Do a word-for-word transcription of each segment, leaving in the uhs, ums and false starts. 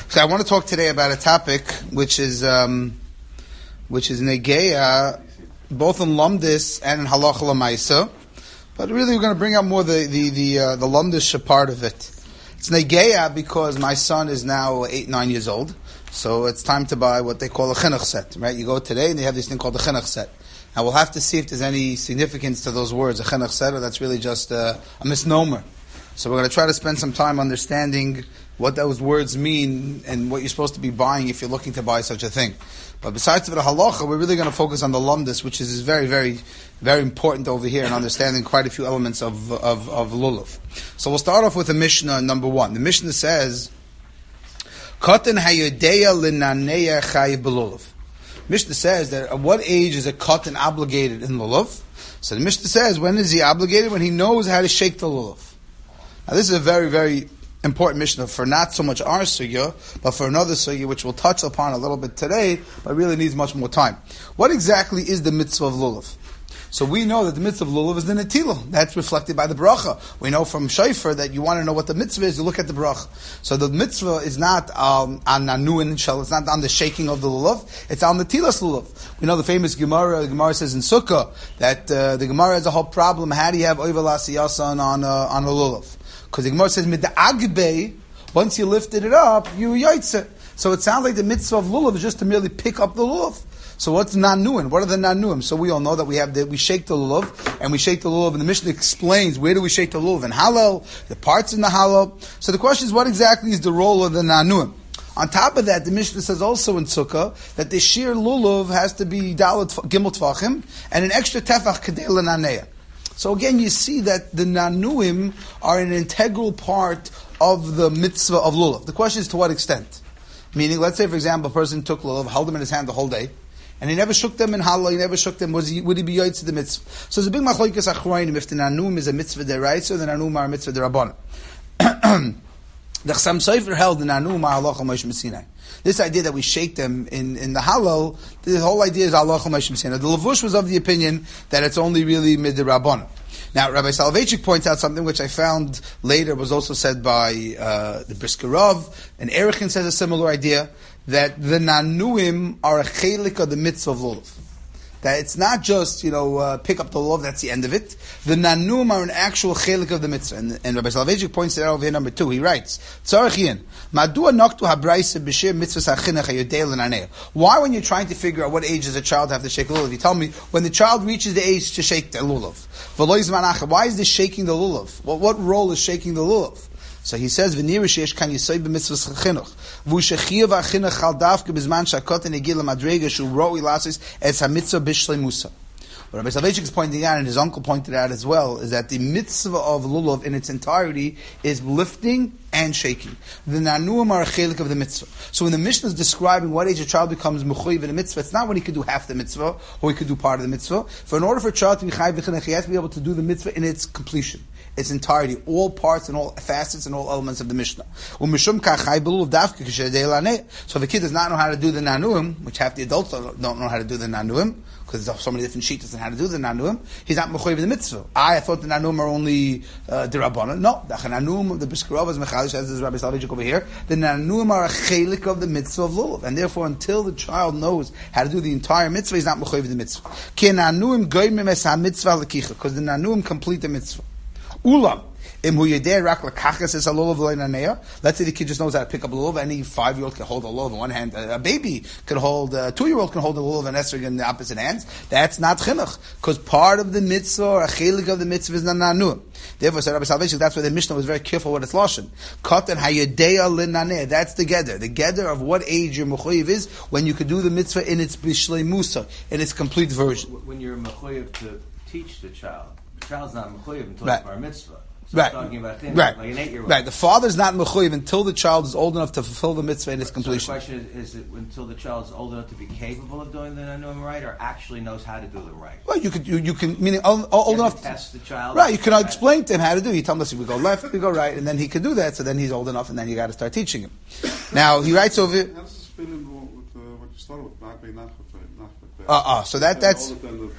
So I want to talk today about a topic which is um, which is negeya, both in Lumdis and in Halacha L'Maisa. But really, we're going to bring out more the the the, uh, the Lumdis part of it. It's negeya because my son is now eight nine years old, so it's time to buy what they call a chinuch set. Right? You go today and they have this thing called a chinuch set. Now we'll have to see if there's any significance to those words, a chinuch set, or that's really just a, a misnomer. So we're going to try to spend some time understanding what those words mean and what you're supposed to be buying if you're looking to buy such a thing. But besides the halacha, we're really going to focus on the lumdis, which is very, very, very important over here in understanding quite a few elements of of, of lulav. So we'll start off with the Mishnah number one. The Mishnah says, "Katan hayodeya linaneya chayiv belulav." Mishnah says that at what age is a katan obligated in lulav? So the Mishnah says, when is he obligated? When he knows how to shake the lulav. Now this is a very, very important Mishnah for not so much our sugya, but for another sugya which we'll touch upon a little bit today, but really needs much more time. What exactly is the mitzvah of lulav? So we know that the mitzvah of lulav is the netilah. That's reflected by the bracha. We know from Shofar that you want to know what the mitzvah is, you look at the bracha. So the mitzvah is not um, on nanuin shell, it's not on the shaking of the lulav, it's on the tilas lulav. We know the famous Gemara, the Gemara says in Sukkah, that uh, the Gemara has a whole problem, how do you have oivel asiyasan on a, on a lulav? Because the Gemara says, mid'agbei, once you lifted it up, you yaitze. So it sounds like the mitzvah of lulav is just to merely pick up the lulav. So what's nanuim? What are the nanuim? So we all know that we have the, we shake the lulav, and we shake the lulav, and the Mishnah explains where do we shake the lulav, in halal, the parts in the halal. So the question is, what exactly is the role of the nanuim? On top of that, the Mishnah says also in Sukkah that the sheer lulav has to be dalet gimel tvachim, and an extra tefach kedei l'naneya. So again, you see that the nanuim are an integral part of the mitzvah of lulav. The question is to what extent? Meaning, let's say, for example, a person took lulav, held them in his hand the whole day, and he never shook them in halal, he never shook them, was he, would he be yoytz to the mitzvah? So there's a big machlokes achronim if the nanuim is a mitzvah deraisa or the nanuim are a mitzvah derabbanan. The Chassam Sofer held the nanuim are halacha Moshe Messinai. This idea that we shake them in, in the halal, the whole idea is halacha Moshe Messinai. The Lavush was of the opinion that it's only really midrabbanan. Now, Rabbi Soloveitchik points out something which I found later was also said by uh, the Brisker Rav, and Erechin says a similar idea, that the nanuim are a chelik of the mitzvah of lulav. That it's not just, you know, uh, pick up the lulav, that's the end of it. The nanuim are an actual chelik of the mitzvah. And, and Rabbi Soloveitchik points it out over here, number two. He writes, Tzarech Madua noktu habraisa b'shir mitzvah sa'chinach hayodei l'nanei. Why, when you're trying to figure out what age does a child have to shake the lulav, you tell me, when the child reaches the age to shake the lulav. Why is this shaking the lulav? What, what role is shaking the lulav? So he says, "V'nira sheyesh kan yisay b'mitzvahs chinuch, v'u'shechiyav ha'chinuch chal dafke b'zman sha'koten egil l'madrega shu ro'i lasis es ha'mitzvah b'shleimusa." What Rabbi Soloveitchik is pointing out, and his uncle pointed out as well, is that the mitzvah of lulav in its entirety is lifting and shaking. The nanuim are a chelik of the mitzvah. So when the Mishnah is describing what age a child becomes mechuyev in a mitzvah, it's not when he could do half the mitzvah, or he could do part of the mitzvah. For in order for a child to be chayiv v'chinuch, he has to be able to do the mitzvah in its completion, its entirety, all parts and all facets and all elements of the Mishnah. So if a kid does not know how to do the nanuim, which half the adults don't know how to do the nanuim, because there's so many different sheets on how to do the nanuim, he's not mechuyev in the mitzvah. I, I thought the nanuim are only uh, derabbanan. No, the nanuim, the Brisker Rav is mechalish, as is Rabbi Soloveitchik over here. The nanuim are a chelik of the mitzvah of lulav, and therefore, until the child knows how to do the entire mitzvah, he's not mechuyev in the mitzvah. Because the nanuim complete the mitzvah. Ulam. Let's say the kid just knows how to pick up a lulav. Any five-year-old can hold a lulav in one hand. A baby can hold, a two-year-old can hold a lulav and esrog in the opposite hands. That's not chinuch. Because part of the mitzvah, or a chelik of the mitzvah, is not nanuim. Therefore, said Rabbi Soloveitchik, that's why the Mishnah was very careful with its lashon. Katan hayodeya linaneh. That's the gather. The gather of what age your mechuyev is when you could do the mitzvah in its bishlei musa, in its complete version. When you're mechuyev to teach the child, the child's not mechuyev until right. it's bar mitzvah. So right. I'm talking about things right. like an eight-year-old. Right. The father's not mechuyev until the child is old enough to fulfill the mitzvah in its completion. So the question is, is it until the child is old enough to be capable of doing the nanuim right, or actually knows how to do them right? Well, you could, you, you can, meaning old, old you enough to test the child. Right. You can explain to him how to do it. You tell him, listen, we go left, we go right, and then he could do that. So then he's old enough, and then you got to start teaching him. Now he writes over. That's the spin with what you started with, not being not with Uh uh. So that that's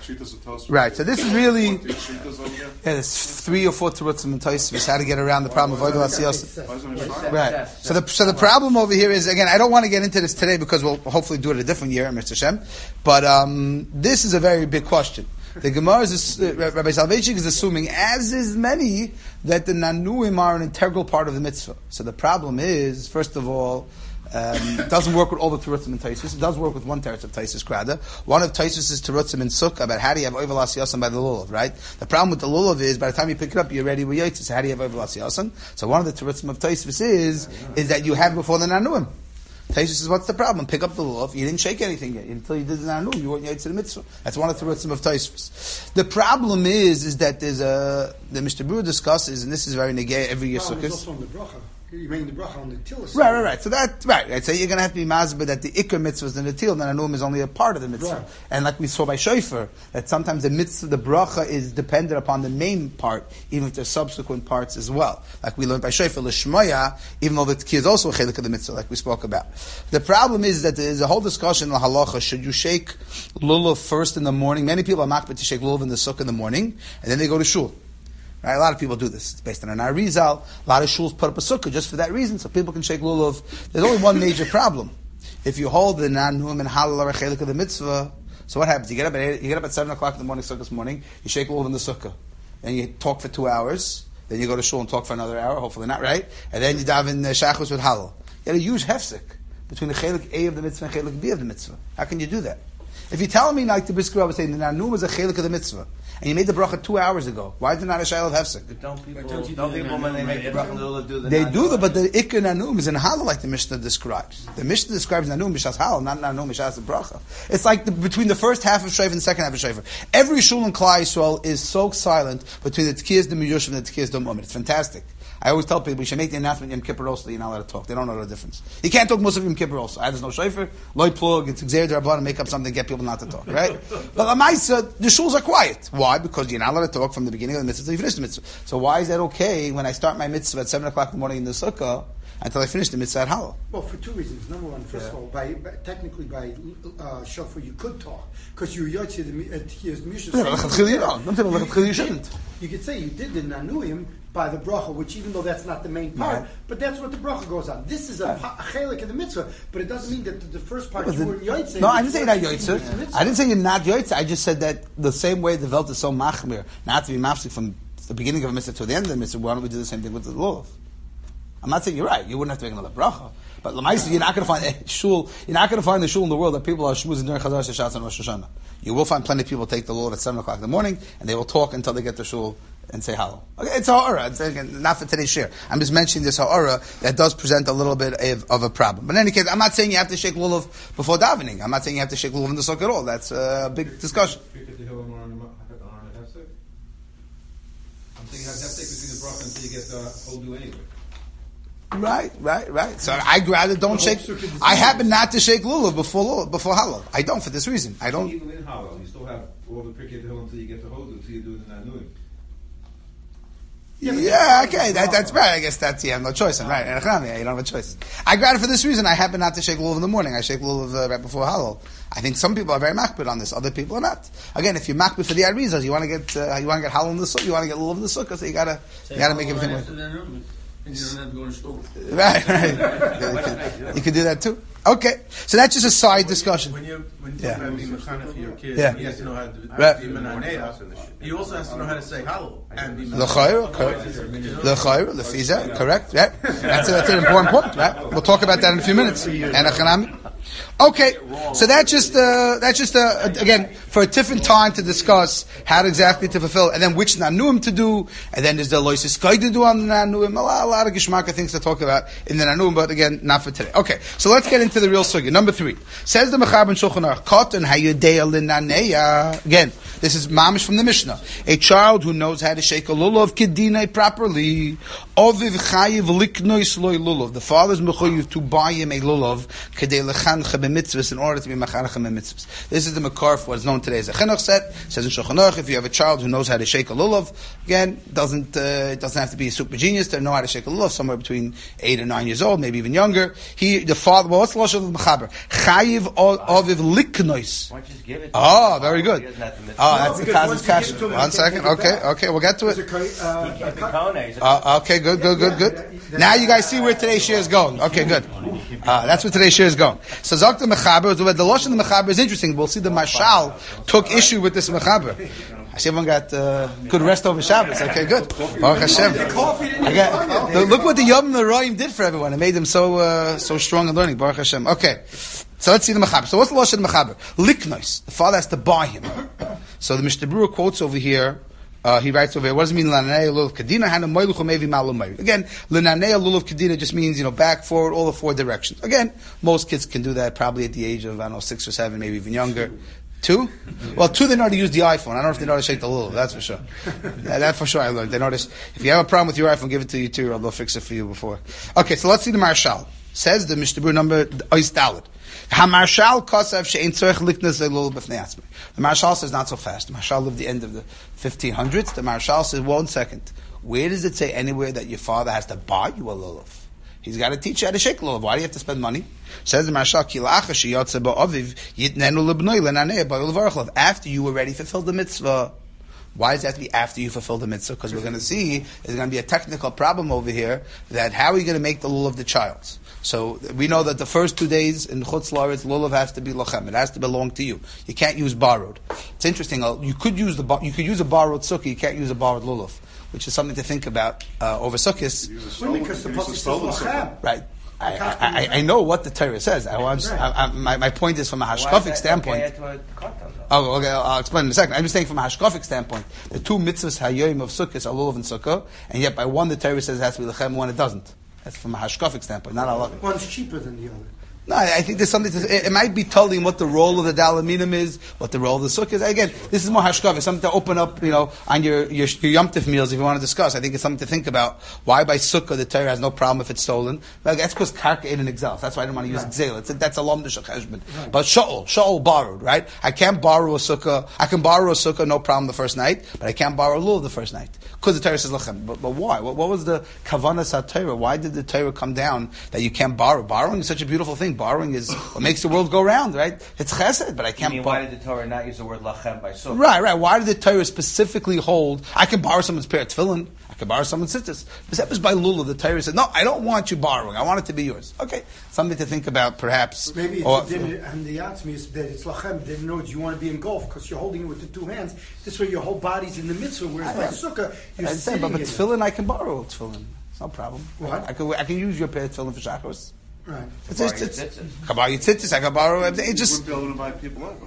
right. So this is really yeah. There's three or four terutzim and Tosfos how to get around the problem of Oivel Asiyos. Right. So the so the problem over here is, again, I don't want to get into this today because we'll hopefully do it a different year, Mister Shem. But um, this is a very big question. The Gemara is, uh, Rabbi Soloveitchik is assuming, as is many, that the Nanuim are an integral part of the mitzvah. So the problem is, first of all, um, it doesn't work with all the terutzim and Tosfos. It does work with one teretz of Tosfos Krada. One of Tosfos is terutzim and Sukkah about how do you have Oivel Asiyos by the lulav, right? The problem with the lulav is by the time you pick it up, you're ready with Yotzis. So how do you have Oivel Asiyos? So one of the terutzim of Tosfos is is that you have before the Nanuim. Tosfos says, what's the problem? Pick up the lulav. You didn't shake anything yet until you did the Nanuim. You weren't Yotzis the mitzvah. That's one of the terutzim of Tosfos. The problem is is that there's a the Mister Brewer discusses, and this is very negay every year. Sukkot. You mean the bracha on the til? Right, right, right. So that, right, right. So you're going to have to be mazbeh that the ikar mitzvah is in the til, and the Nanuim is only a part of the mitzvah. Right. And like we saw by Shofar, that sometimes the mitzvah, the bracha is dependent upon the main part, even if there's subsequent parts as well. Like we learned by Shofar, l'shmoya, even though the tkir is also a chelik of the mitzvah, like we spoke about. The problem is that there's a whole discussion in the halacha, should you shake lulav first in the morning? Many people are makbet to shake lulav in the sukkah in the morning, and then they go to shul. Right? A lot of people do this. It's based on an Arizal. A lot of shuls put up a sukkah just for that reason, so people can shake lulav. There's only one major problem. If you hold the nanuim and halal or chelik of the mitzvah, so what happens? You get up at eight, you get up at seven o'clock in the morning, sukkah's morning. You shake lulav in the sukkah, then you talk for two hours. Then you go to shul and talk for another hour. Hopefully not, right? And then you dive in uh, shachos with halal. You got to use hefsek between the chelik A of the mitzvah and chelik B of the mitzvah. How can you do that? If you're telling me like the Brisker was saying the nanuim is a chelik of the mitzvah, and you made the bracha two hours ago, why is it not a shayla of hefsek? Don't people, don't, don't people when they make the bracha do the They do the, but the ikar nanuim is in halal like the Mishnah describes. The Mishnah describes nanuim mishas halal, not nanuim mishas the bracha. It's like the, between the first half of shayfa and the second half of shayfa. Every shul in Klal Yisrael is so silent between the tkiyas the miyushim and the tkiyas the mu'min. It's fantastic. I always tell people, we should make the announcement Yom Kippur also that you're not allowed to talk. They don't know the difference. You can't talk Musaf Yom Kippur also. There's no shofar, loy plug, it's exer derablan and make up something to get people not to talk, right? But Lamaisa, the shuls are quiet. Why? Because you're not allowed to talk from the beginning of the mitzvah until you finish the mitzvah. So why is that okay when I start my mitzvah at seven o'clock in the morning in the sukkah until I finish the mitzvah at halal? Well, for two reasons. Number one, first yeah. of all, by, by technically by uh, shofar you could talk because you yotzi the mishus. Yeah, you shouldn't. You could say you did the nanuim by the bracha, which even though that's not the main part, right. but that's what the bracha goes on. This is a, right. a chelik of the mitzvah, but it doesn't mean that the, the first part you weren't yotzei. No, I didn't say you're not yotzei. I didn't say you're not yotzei. I just said that the same way the Welt is so machmir, not to be mafsik from the beginning of a mitzvah to the end of the mitzvah, why don't we do the same thing with the lulav? I'm not saying you're right. You wouldn't have to make another bracha. But Lamaisa, you're not going to find a shul. You're not going to find a shul in the world that people are shmuzing during Chazar Shashatz and Rosh Hashanah. You will find plenty of people take the lulav at seven o'clock in the morning, and they will talk until they get to shul and say halal. Okay, it's ha'ara. It's again, not for today's share. I'm just mentioning this ha'ara that does present a little bit of, of a problem. But in any case, I'm not saying you have to shake lulav before davening. I'm not saying you have to shake lulav in the sukkah at all. That's a big discussion. I'm saying you have hefsek between the bracha until you get the hodu anyway. Right, right, right. So I'd rather don't shake. I happen not to shake lulav before lulav, before halal. I don't for this reason. I don't. Even in halal, you still have all the pricked hill until you get the hodu, until you do the nanuim. Yeah, yeah okay, that, that's right. I guess that's, you have no choice, right? You don't have a choice. I grab it for this reason. I happen not to shake lulav in the morning. I shake lulav uh, right before halal. I think some people are very makbid on this. Other people are not. Again, if you're makbid for the arizas, you want to get uh, you want to get halal in the sukkah, you want to get lulav in the sukkah, so you gotta you gotta make everything work. And you don't have to go to school. Right, right. you, can, you can do that too. Okay, so that's just a side discussion. When you when you yeah. being mechanic for your kid, yeah. he has to know how to do right. He also has to know how to say halal and be the chayra, the chayra, the fiza, correct? Yeah, that's a, that's an important point, right? We'll talk about that in a few minutes. Okay, so that's just uh, that's just uh, again for a different time to discuss how exactly to fulfill, and then which nanuim to do, and then there's the loisis kai to do on the nanuim. A lot, a lot of geshmaka things to talk about in the nanuim, but again, not for today. Okay, so let's get into the real sugya. Number three says the Mechaber Shulchan Aruch, Katan hayudei linaneya. Again, this is mamish from the Mishnah. A child who knows how to shake a lulav kedinai properly. Oviv chayiv liknois loy lulav. The father's mechuyev to buy him a lulav kedei lechan machancha b'mitzvahs in order to be machancha b'mitzvahs. This is the makar for what is known today as a chinuch set. It says in Shulchan Aruch, if you have a child who knows how to shake a lulav, again, doesn't uh, it doesn't have to be a super genius to know how to shake a lulav. Somewhere between eight and nine years old, maybe even younger. He, the father. Well, what's the lashon of the mechaber? Chayiv aviv liknois. Why don't you just give it? Oh, very good. He doesn't have to miss Oh, it. that's No, the because Kaz's once you give kasha. it to him, One he second. can't take it Okay, back. okay, we'll get to It's it. a co- uh, He can't be a co- kone. He's a- Uh, okay, good, good, good, good. Now you guys see where today's share is going. Okay, good. Uh, that's where today's share is going. So Zakta Mechaber, the lashon of the Mechaber is interesting. We'll see the Mashal took issue with this Mechaber. I see everyone got uh, good rest over Shabbos. Okay, good. Baruch Hashem. I got, the, look what the Yom L'Roim did for everyone. It made them so uh, so strong in learning. Baruch Hashem. Okay, so let's see the Mechaber. So what's the lashon of the Mechaber? Liknois. The father has to buy him. So the Mishnah Berurah quotes over here. Uh, he writes over here, what does it mean, Lananei Lulav Kadina? Hana Moiluch Mevi Malumay. Again, Lananei Lulav Kadina just means, you know, back, forward, all the four directions. Again, most kids can do that probably at the age of, I don't know, six or seven, maybe even younger. Two? Well, two, they know how to use the iPhone. I don't know if they know how to shake the lulav, that's for sure. Yeah, that for sure I learned. They know this. If you have a problem with your iPhone, give it to your two-year-old, they'll fix it for you before. Okay, so let's see the Marshal. Says the Mishnah Berurah number, Ois Dalet. HaMarshal Kosav she'ein tzorech liknas elul b'fnei atzmai. The Marshal says not so fast. The Marshal lived the end of the fifteen hundreds. The Marshal says, one second. Where does it say anywhere that your father has to buy you a lulav? He's got to teach you how to shake lulav. Why do you have to spend money? Says the Marshal, Ki la'acha sheyotze ba'aviv yitnenu lebnoi lenaneh ba'ul v'arachlav. After you already fulfilled the mitzvah. Why does it have to be after you fulfill the mitzvah? Because we're going to see there's going to be a technical problem over here that how are you going to make the lulav the child's? So we know that the first two days in Chutz La'aretz, lulav has to be lochem. It has to belong to you. You can't use borrowed. It's interesting. You could use the you could use a borrowed sukkah. You can't use a borrowed lulav, which is something to think about uh, over sukkahs. Because the pasuk says lachem. Right. I, I, I, I know what the Torah says. I want. I, I, my, my point is from a hashkafic standpoint. Okay, Oh, okay. I'll explain in a second. I'm just saying from a hashkafic standpoint, the two mitzvahs hayoyim of sukkahs are lulav and sukkah, and yet by one the Torah says it has to be lechem, one it doesn't. That's from a hashkafic standpoint, not Allah. One's cheaper than the other. No, I think there's something to, it, it might be telling what the role of the dalaminim is, what the role of the sukkah is. Again, this is more hashkav. Something to open up, you know, on your, your, your Yom Tif meals if you want to discuss. I think it's something to think about. Why by sukkah the Torah has no problem if it's stolen? Well, that's because karka ain't an exalt. That's why I didn't want to use right. Exal. It's a, that's a lomdish cheshbon. Right. But sha'ol, sha'ol borrowed, right? I can't borrow a sukkah. I can borrow a sukkah, no problem the first night, but I can't borrow a lulav the first night. Because the Torah says lachem. But, but why? What, what was the kavanas ha-Torah? Why did the Torah come down that you can't borrow? Borrowing is such a beautiful thing. Borrowing is what makes the world go round, right? It's chesed, but I can't. You mean, why did the Torah not use the word lachem by sukkah? Right, right. Why did the Torah specifically hold? I can borrow someone's pair of tefillin. I can borrow someone's sitters. This happens by lulav. The Torah said, "No, I don't want you borrowing. I want it to be yours." Okay, something to think about, perhaps. Maybe it's or, a dinner, and the yatzmi is that it's lachem. They know you want to be engulfed because you're holding it with the two hands. This way, your whole body's in the mitzvah. Whereas by sukkah, you're I sitting but, but in tefillin, I can borrow tefillin. It's no problem. What? I can I can use your pair of tefillin for shachos. Right. It's just, it's, it's, can borrow your tzitzis, I can borrow it. It just. You wouldn't be able to buy people over.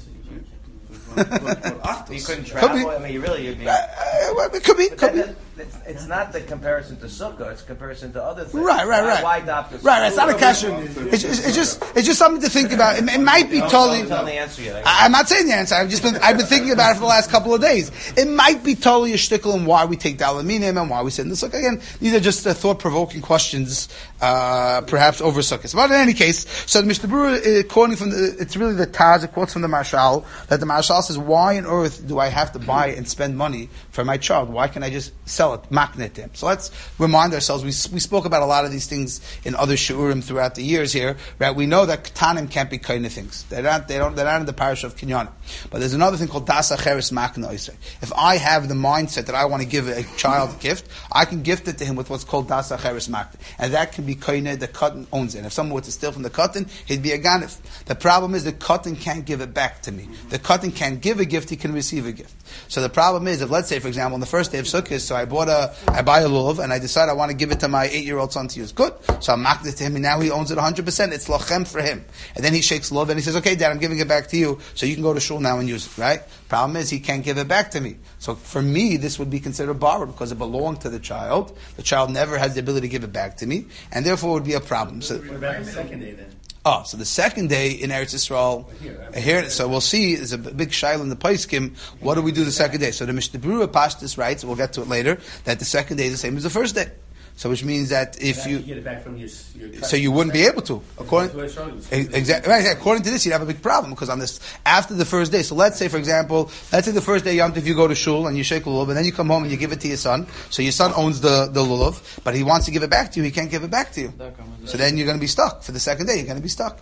You couldn't travel. Be, I mean, you really. You'd be, uh, uh, it could be. Could be. It's, it's not the comparison to sukkah. It's a comparison to other things. Right, right, right. Why adopt this? Right, right. It's not a kasha. It's, it's, it's just, it's just something to think about. It, it might be Don't, totally. Don't tell the answer yet. I, I'm not saying the answer. I've just been, I've been thinking about it for the last couple of days. It might be totally a shtickle in why we take dalaminim and why we sit in the sukkah. Again, these are just uh, thought-provoking questions, uh, perhaps over sukkahs. But in any case, so the Mishnah Berurah, uh, quoting from the, it's really the Taz, it quotes from the Marshal, that the Marshal says, why on earth do I have to buy and spend money for my child? Why can't I just sell it, maknet him? So let's remind ourselves, we, we spoke about a lot of these things in other shiurim throughout the years here, right? We know that ketanim can't be kind of things. They're not, they don't, they're not in the parish of kinyanim. But there's another thing called das acheres makna oisei. If I have the mindset that I want to give a child a gift, I can gift it to him with what's called das acheres makna. And that can be kaineh, the katan owns it. And if someone were to steal from the katan, he'd be a ganif. The problem is the katan can't give it back to me. The katan can't give a gift, he can receive a gift. So the problem is, if let's say, for example, on the first day of Sukkot, so I bought a, I buy a lulav, and I decide I want to give it to my eight-year-old son to use. Good. So I'm maked it to him, and now he owns it one hundred percent. It's lochem for him. And then he shakes lulav, and he says, okay, Dad, I'm giving it back to you, so you can go to shul now and use it, right? Problem is, he can't give it back to me. So for me, this would be considered borrowed, because it belonged to the child. The child never has the ability to give it back to me, and therefore it would be a problem. So, What about the second day then? Oh, so the second day in Eretz Yisrael, here, so we'll see, there's a big shaila in the Paiskim, what do we do the second day? So the Mishnah Berurah Pashtus writes, we'll get to it later, that the second day is the same as the first day. So which means that if you you, get it back from your, your so you wouldn't be able to. According, Exactly. exactly, right, according to this, you'd have a big problem because on this, after the first day, so let's say, for example, let's say the first day Yom Tov you go to shul and you shake a lulav and then you come home and you give it to your son. So your son owns the, the lulav, but he wants to give it back to you, he can't give it back to you. So then you're going to be stuck. For the second day, you're going to be stuck.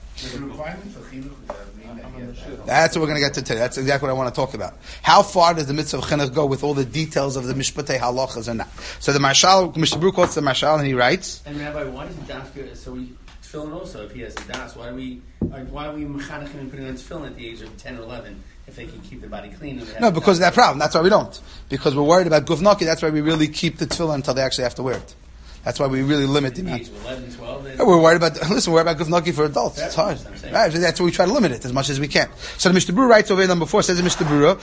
That's what we're going to get to today. That's exactly what I want to talk about. How far does the mitzvah of chinuch go with all the details of the mishpatei halachas or not? So the Marshal, Mister Brew quotes the Marshal and he writes. And Rabbi, why doesn't das go? So we tefillin also if he has a das. Why do we? Why are we mechanechim and putting on tefillin at the age of ten or eleven if they can keep their body clean? And No, because of that problem. That's why we don't. Because we're worried about gufnaki. That's why we really keep the tefillin until they actually have to wear it. That's why we really limit the at the amount. age of eleven, twelve. Then We're worried about, listen, we're worried about gufnaki for adults. That's It's hard. what I'm saying. Right? That's why we try to limit it as much as we can. So the Mishnah Berurah writes over here, number four, says in Mishnah Berurah,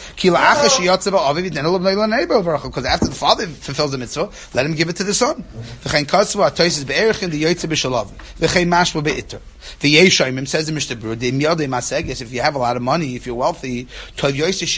because after the father fulfills the mitzvah, let him give it to the son. The Yeshayim says in Mishnah Berurah, if you have a lot of money, if you're wealthy, Mishnah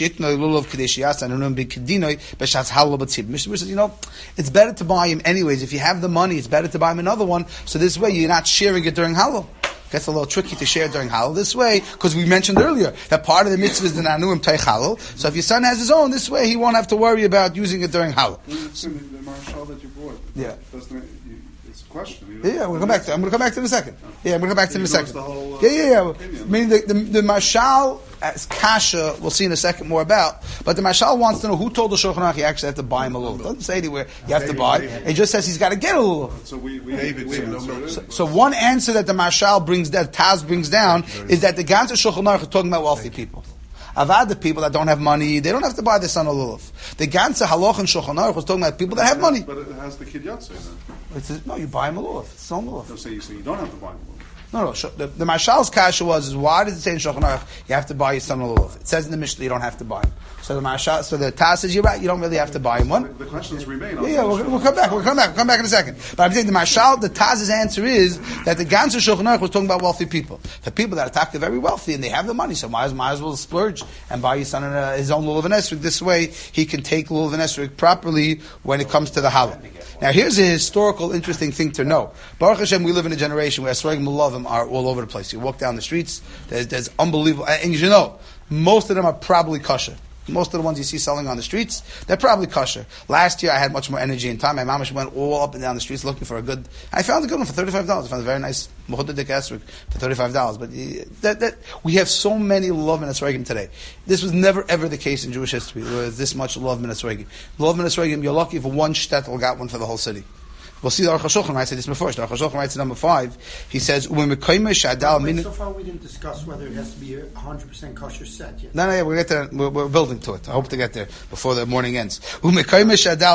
Berurah says, you know, it's better to buy him anyways. If you have the money, it's better to buy him another one. So this way you're not sharing it during Halal. Gets a little tricky to share during Halal this way, because we mentioned earlier that part of the mitzvah is the Nanuim Teich Halal. So if your son has his own, this way he won't have to worry about using it during Halal. The marshal that you brought. Yeah. Doesn't it, you, it's a question. Yeah, yeah, I'm gonna come back to. I'm gonna come back to it in a second. Yeah, I'm gonna come back to it in a second. The whole, uh, yeah, yeah, yeah. opinion. I mean, the the, the Mashal as Kasha, we'll see in a second more about. But the Mashal wants to know who told the Shulchan Aruch you actually have to buy him a lulav. It doesn't say anywhere you have to buy. It just says he's got to get a lulav. So we, we, David we said no answered milk. it. So, so one answer that the Mashal brings, that Taz brings down, is that the Ganzer Shulchan Aruch is talking about wealthy people. Avad, the people that don't have money, they don't have to buy the son a lulav. The Ganzer Halach and Shulchan Aruch was talking about people that have money. But it has the Kid Yatzeh then. It says, no, you buy him a lulav. It's his own lulav. No, so you, so you don't have to buy them. No, no. The, the Mashal's kasha was, is why does it say in Shulchan Aruch you have to buy your son a lulav? It says in the Mishnah you don't have to buy him. So the Mashal, so the Taz says you're right. You don't really have to buy him one. The questions remain. Yeah, yeah. We'll, we'll come back. We'll come back. We'll come back in a second. But I'm saying the Mashal, the Taz's answer is that the Ganzer Shulchan Aruch was talking about wealthy people. The people that attack are very wealthy and they have the money, so might as, might as well splurge and buy your son a, his own lulav and esrog. This way he can take lulav and esrog properly when it comes to the halal. Now here's a historical, interesting thing to know. Baruch Hashem, we live in a generation where esrogim mulavim are all over the place. You walk down the streets, there's, there's unbelievable, and you should know, most of them are probably kosher. Most of the ones you see selling on the streets, they're probably kosher. Last year I had much more energy and time. My mamash went all up and down the streets looking for a good, I found a good one for thirty-five dollars. I found a very nice Mohudadik Esrog for thirty-five dollars. But that, that, we have so many love in Esrogim today. This was never ever the case in Jewish history. There was this much love in Esrogim. Love in Esrogim, you're lucky if one shtetl got one for the whole city. We'll see the Aruch HaShulchan writes this before. The Aruch HaShulchan writes in number five. He says, "When Wait, so far we didn't discuss whether it has to be a hundred percent kosher set yet. No, no, yeah, we're, get there, we're, we're building to it. I hope to get there before the morning ends. Says the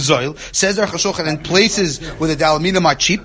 Aruch HaShulchan, in places where the dalaminim are cheap,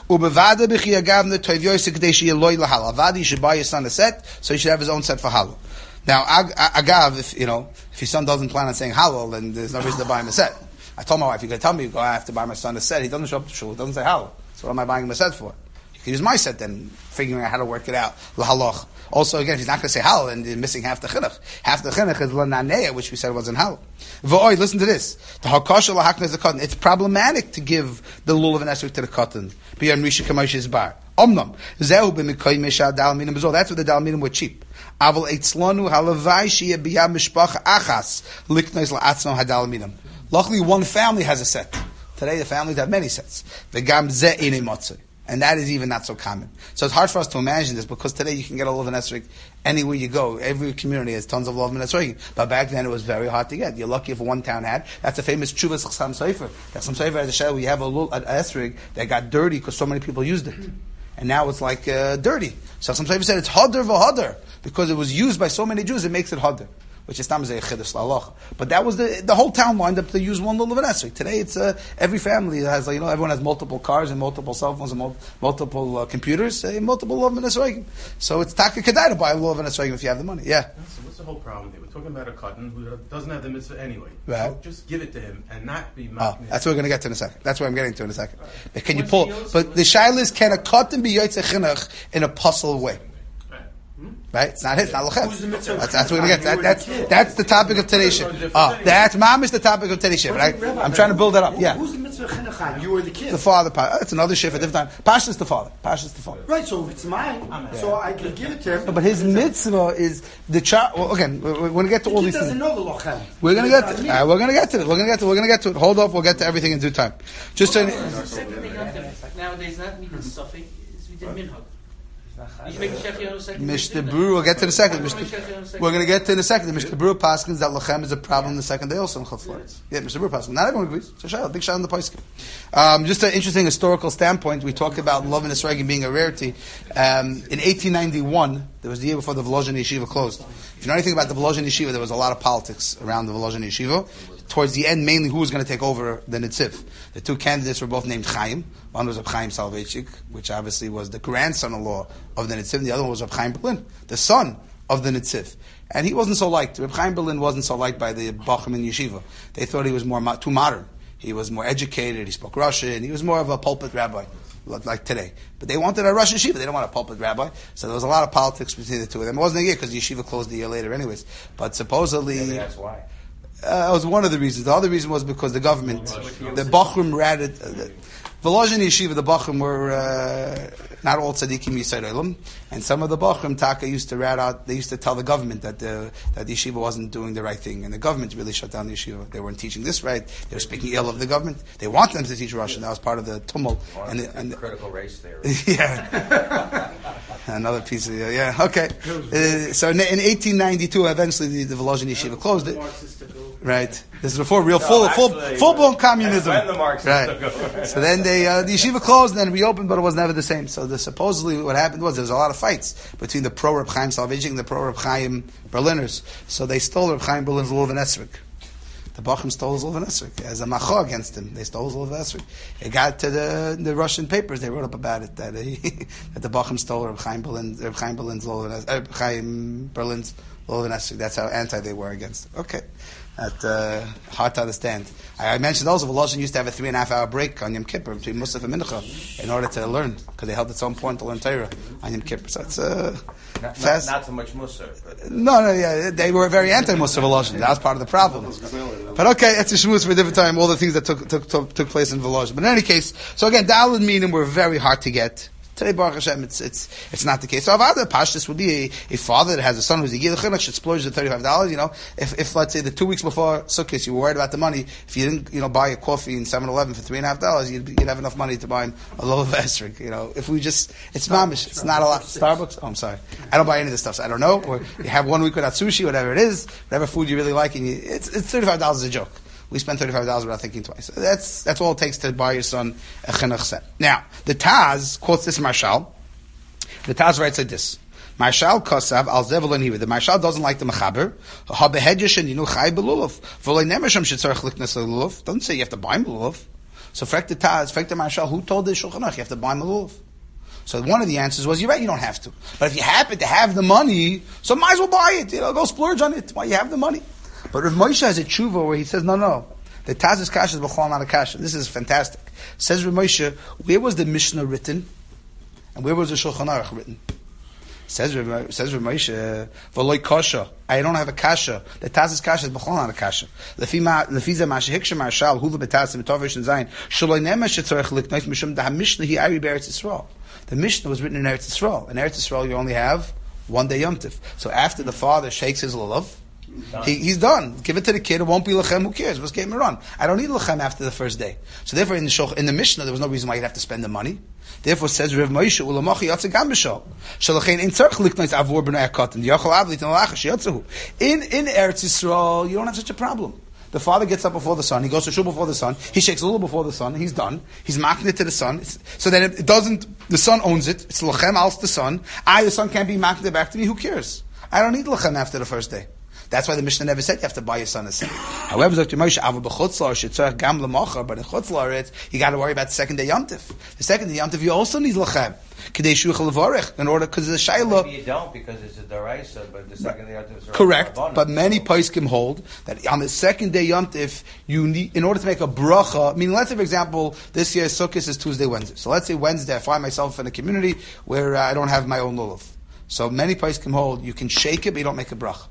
Avadi should buy his son a set, so he should have his own set for halal. Now, agav, if you know, if his son doesn't plan on saying halal, then there's no reason to buy him a set. I told my wife, you're going to tell me, I have to buy my son a set. He doesn't show up to shul. He doesn't say halal. So what am I buying him a set for? You can use my set then, figuring out how to work it out. Lahaloch. Also, again, if he's not going to say halal, then you're missing half the chinuch. Half the chinuch is l'naneya, which we said wasn't halal. V'oi, listen to this. The hakasha lahaknes the cotton. It's problematic to give the lulav and esrog to the cotton. B'yam risha kamosh's bar. Omnam. Zehu b'mikoy misha dalminim b'zol. That's what the dalminim were cheap. Aval eitzlanu halavai shiyah b'yam mishpacha achas liknois la'atzno hadalminim. Luckily, one family has a set. Today, the families have many sets. The gam ze ine motzei. And that is even not so common. So it's hard for us to imagine this, because today you can get a lulav and esrog anywhere you go. Every community has tons of lulav and esrog. But back then it was very hard to get. You're lucky if one town had. That's a famous Chuvas Chassam Sofer. Chassam Sofer has a shell where you have a lulav, an esrog that got dirty because so many people used it. And now it's like uh, dirty. So Chassam Sofer said it's hadar v'hadar. Because it was used by so many Jews, it makes it hadar. Which is tamzeh chiddush la'alocha. But that was the the whole town lined up to use one lulav and esrog. Today, it's uh, every family has, like, you know, everyone has multiple cars and multiple cell phones and mul- multiple uh, computers, uh, multiple lulav and esrog. So it's taka kedai to buy a lulav and esrog if you have the money. Yeah. So what's the whole problem here? We're talking about a cotton who doesn't have the mitzvah anyway. Right. So just give it to him and not be. Oh, that's what we're going to get to in a second. That's what I'm getting to in a second. Right. Can you pull? But the shaila is, can a cotton be yotzei chinuch in a puzzle way? Right. Hmm? Right? It's not his, not lachem. Who's the mitzvah? That's, that's what we're going to get. That, that's, that's the topic of today's shit. Ah, that's mamish the topic of today's shit. Right? I'm trying to build that up. Yeah. Who's the mitzvah chinuch? You or the kid? The father. That's another shit for a different time. Pasha's the father. Pasha's the father. Right, so if it's mine, so I can give it to him. No, but his mitzvah is the child. Well, again, we're, we're going to get to The all kid these doesn't things. know the lochem. We're going to get to. Uh, we're going to get to it. We're going to get to. We're going to get to it. Hold off. We'll get to everything in due time. Just to. Nowadays, not needed suffix. We did minhag. You make a sheffield on a second. Mishnah Berurah, we'll get to in a second. Mishnah, we're going to get to in a second. The Mishnah Berurah paskins that lachem is a problem the second day also in Chaflores. Yeah, Mishnah Berurah paskins. Not everyone agrees. So shayla, big shayla in the poskim. Um, just an interesting historical standpoint. We talked about love and Esrogim being a rarity. Um, in eighteen ninety-one, there was the year before the Volozhin Yeshiva closed. If you know anything about the Volozhin Yeshiva, there was a lot of politics around the Volozhin Yeshiva. Towards the end, mainly who was going to take over the Nitziv. The two candidates were both named Chaim. One was Reb Chaim Soloveitchik, which obviously was the grandson-in-law of the Nitziv. And the other one was Reb Chaim Berlin, the son of the Nitziv. And he wasn't so liked. Reb Chaim Berlin wasn't so liked by the Bachim in Yeshiva. They thought he was more mo- too modern. He was more educated. He spoke Russian. He was more of a pulpit rabbi, like today. But they wanted a Russian yeshiva. They didn't want a pulpit rabbi. So there was a lot of politics between the two of them. It wasn't a year because yeshiva closed a year later anyways. But supposedly... Maybe that's why. Uh, that was one of the reasons. The other reason was because the government, the Bachrim ratted, uh, the Volozhin Yeshiva, the Bachrim were uh, not all tzaddikim Yisrael Olam, and some of the Bachrim Taka used to rat out. They used to tell the government that the that the yeshiva wasn't doing the right thing, and the government really shut down the yeshiva. They weren't teaching this right. They were speaking ill of the government. They wanted them to teach Russian. That was part of the tumult Well, and the, and the, critical race theory. yeah. Another piece of yeah. Okay. Uh, so in, in eighteen ninety-two, eventually the, the Volozhin Yeshiva closed it. Right. This is before real No, full actually, full full blown communism. When the Marxists Right. took over. So then they uh, the yeshiva closed and then reopened, but it was never the same. So the, supposedly what happened was there was a lot of fights between the pro Reb Chaim Soloveitchik and the pro Reb Chaim Berliners. So they stole Reb Chaim Berlin's Lulav and Esrik. The Bachim stole his Lulav and Esrik as a macho against him. They stole his Lulav and Esrik. It got to the the Russian papers. They wrote up about it that he, that the Bachim stole Reb Chaim Berlin Reb Chaim Berlin's Lulav and Esrik. Reb Chaim Berlin's Lulav and Esrik. That's how anti they were against it. Okay. That uh, hard to understand. I, I mentioned also Volozhin used to have a three and a half hour break on Yom Kippur between Musaf and Mincha in order to learn, because they held at some point to learn Torah on Yom Kippur. So it's uh, Not, fast. not, not so much Musar. But No, no, yeah, they were very anti-Musaf Volozhin. That was part of the problem. But okay, it's a shmuz for a different time. All the things that took took took, took place in Volozhin. But in any case, so again, Daled Minim were very hard to get. Today, Baruch Hashem, it's it's it's not the case. So, Avada Pashtus would be a, a father that has a son who's a Yiddish chinuch should splurge the thirty-five dollars. You know, if if let's say the two weeks before Sukkot you were worried about the money, if you didn't, you know, buy a coffee in seven eleven for three and a half dollars, you'd, you'd have enough money to buy him a loaf of esrog. You know, if we just, it's mamish. It's not a lot. Starbucks. Oh, I'm sorry. I don't buy any of this stuff. So I don't know. Or you have one week without sushi, whatever it is, whatever food you really like, and you, it's it's thirty-five dollars is a joke. We spend thirty-five dollars without thinking twice. That's that's all it takes to buy your son a chinuch set. Now, the Taz quotes this Marshal. The Taz writes like this: Marshal Kosav al Zevelin here. The Marshal doesn't like the Mechaber. Ha behedjish and you know chay belulav. V'olei nemesham shetzarich liknas lulav. Doesn't say you have to buy lulav. So frek the Taz, frek the Marshal, who told the Shulchan Aruch you have to buy lulav? So one of the answers was, you're right, you don't have to. But if you happen to have the money, so might as well buy it. You know, go splurge on it while you have the money. But Rav Moshe has a tshuva where he says, no, no. The Taz's kasha is b'chol not a kasha. This is fantastic. Says Rav Moshe, where was the Mishnah written? And where was the Shulchan Aruch written? Says Rav says Rav Moshe, v'loi kasha. I don't have a kasha. The Taz's kasha is b'chol not a kasha. Lefi ma lefi ze ma shehiksha marshal huva b'taz mitovish and zayin shaloi nema shetzorech liknois mishum da Mishnah hi ari be'eretz Yisrael. The Mishnah was written in Eretz Yisrael. In Eretz Yisrael, you only have one day Yom Tif. So after the father shakes his lulav, he, he's done. Give it to the kid. It won't be lechem. Who cares? What's game run? I don't need lechem after the first day. So therefore, in the Shulch, in the Mishnah, there was no reason why you'd have to spend the money. Therefore, says Rav Moshe, "Ulamachi yatsa gam b'shol." Shalachein in tzarich liknois avor b'nei akatan. Yachol avlit and alachash yatzahu. In in Eretz Yisrael, you don't have such a problem. The father gets up before the son. He goes to shul before the son. He shakes a little before the son. He's done. He's marking it to the son, it's, so that it doesn't. The son owns it. It's lachem als the son. I, the son, can't be marking it back to me. Who cares? I don't need lachem after the first day. That's why the Mishnah never said you have to buy your son a set. However, Doctor Moshe, Ava b'chutzlar shetzarech gam l'mocher, but in chutzlar you got to worry about the second day Yom Tif. The second day Yom Tif you also need lachem. K'dei shuchal levarech, in order because the shayla. maybe you don't because it's a daraisa, but the second day Yom Tif is Correct, a but many poskim hold that on the second day Yom Tif, you need, in order to make a bracha, meaning let's say for example, this year Sukkot is Tuesday, Wednesday. So let's say Wednesday I find myself in a community where uh, I don't have my own lulav. So many places can hold, you can shake it, but you don't make a bracha.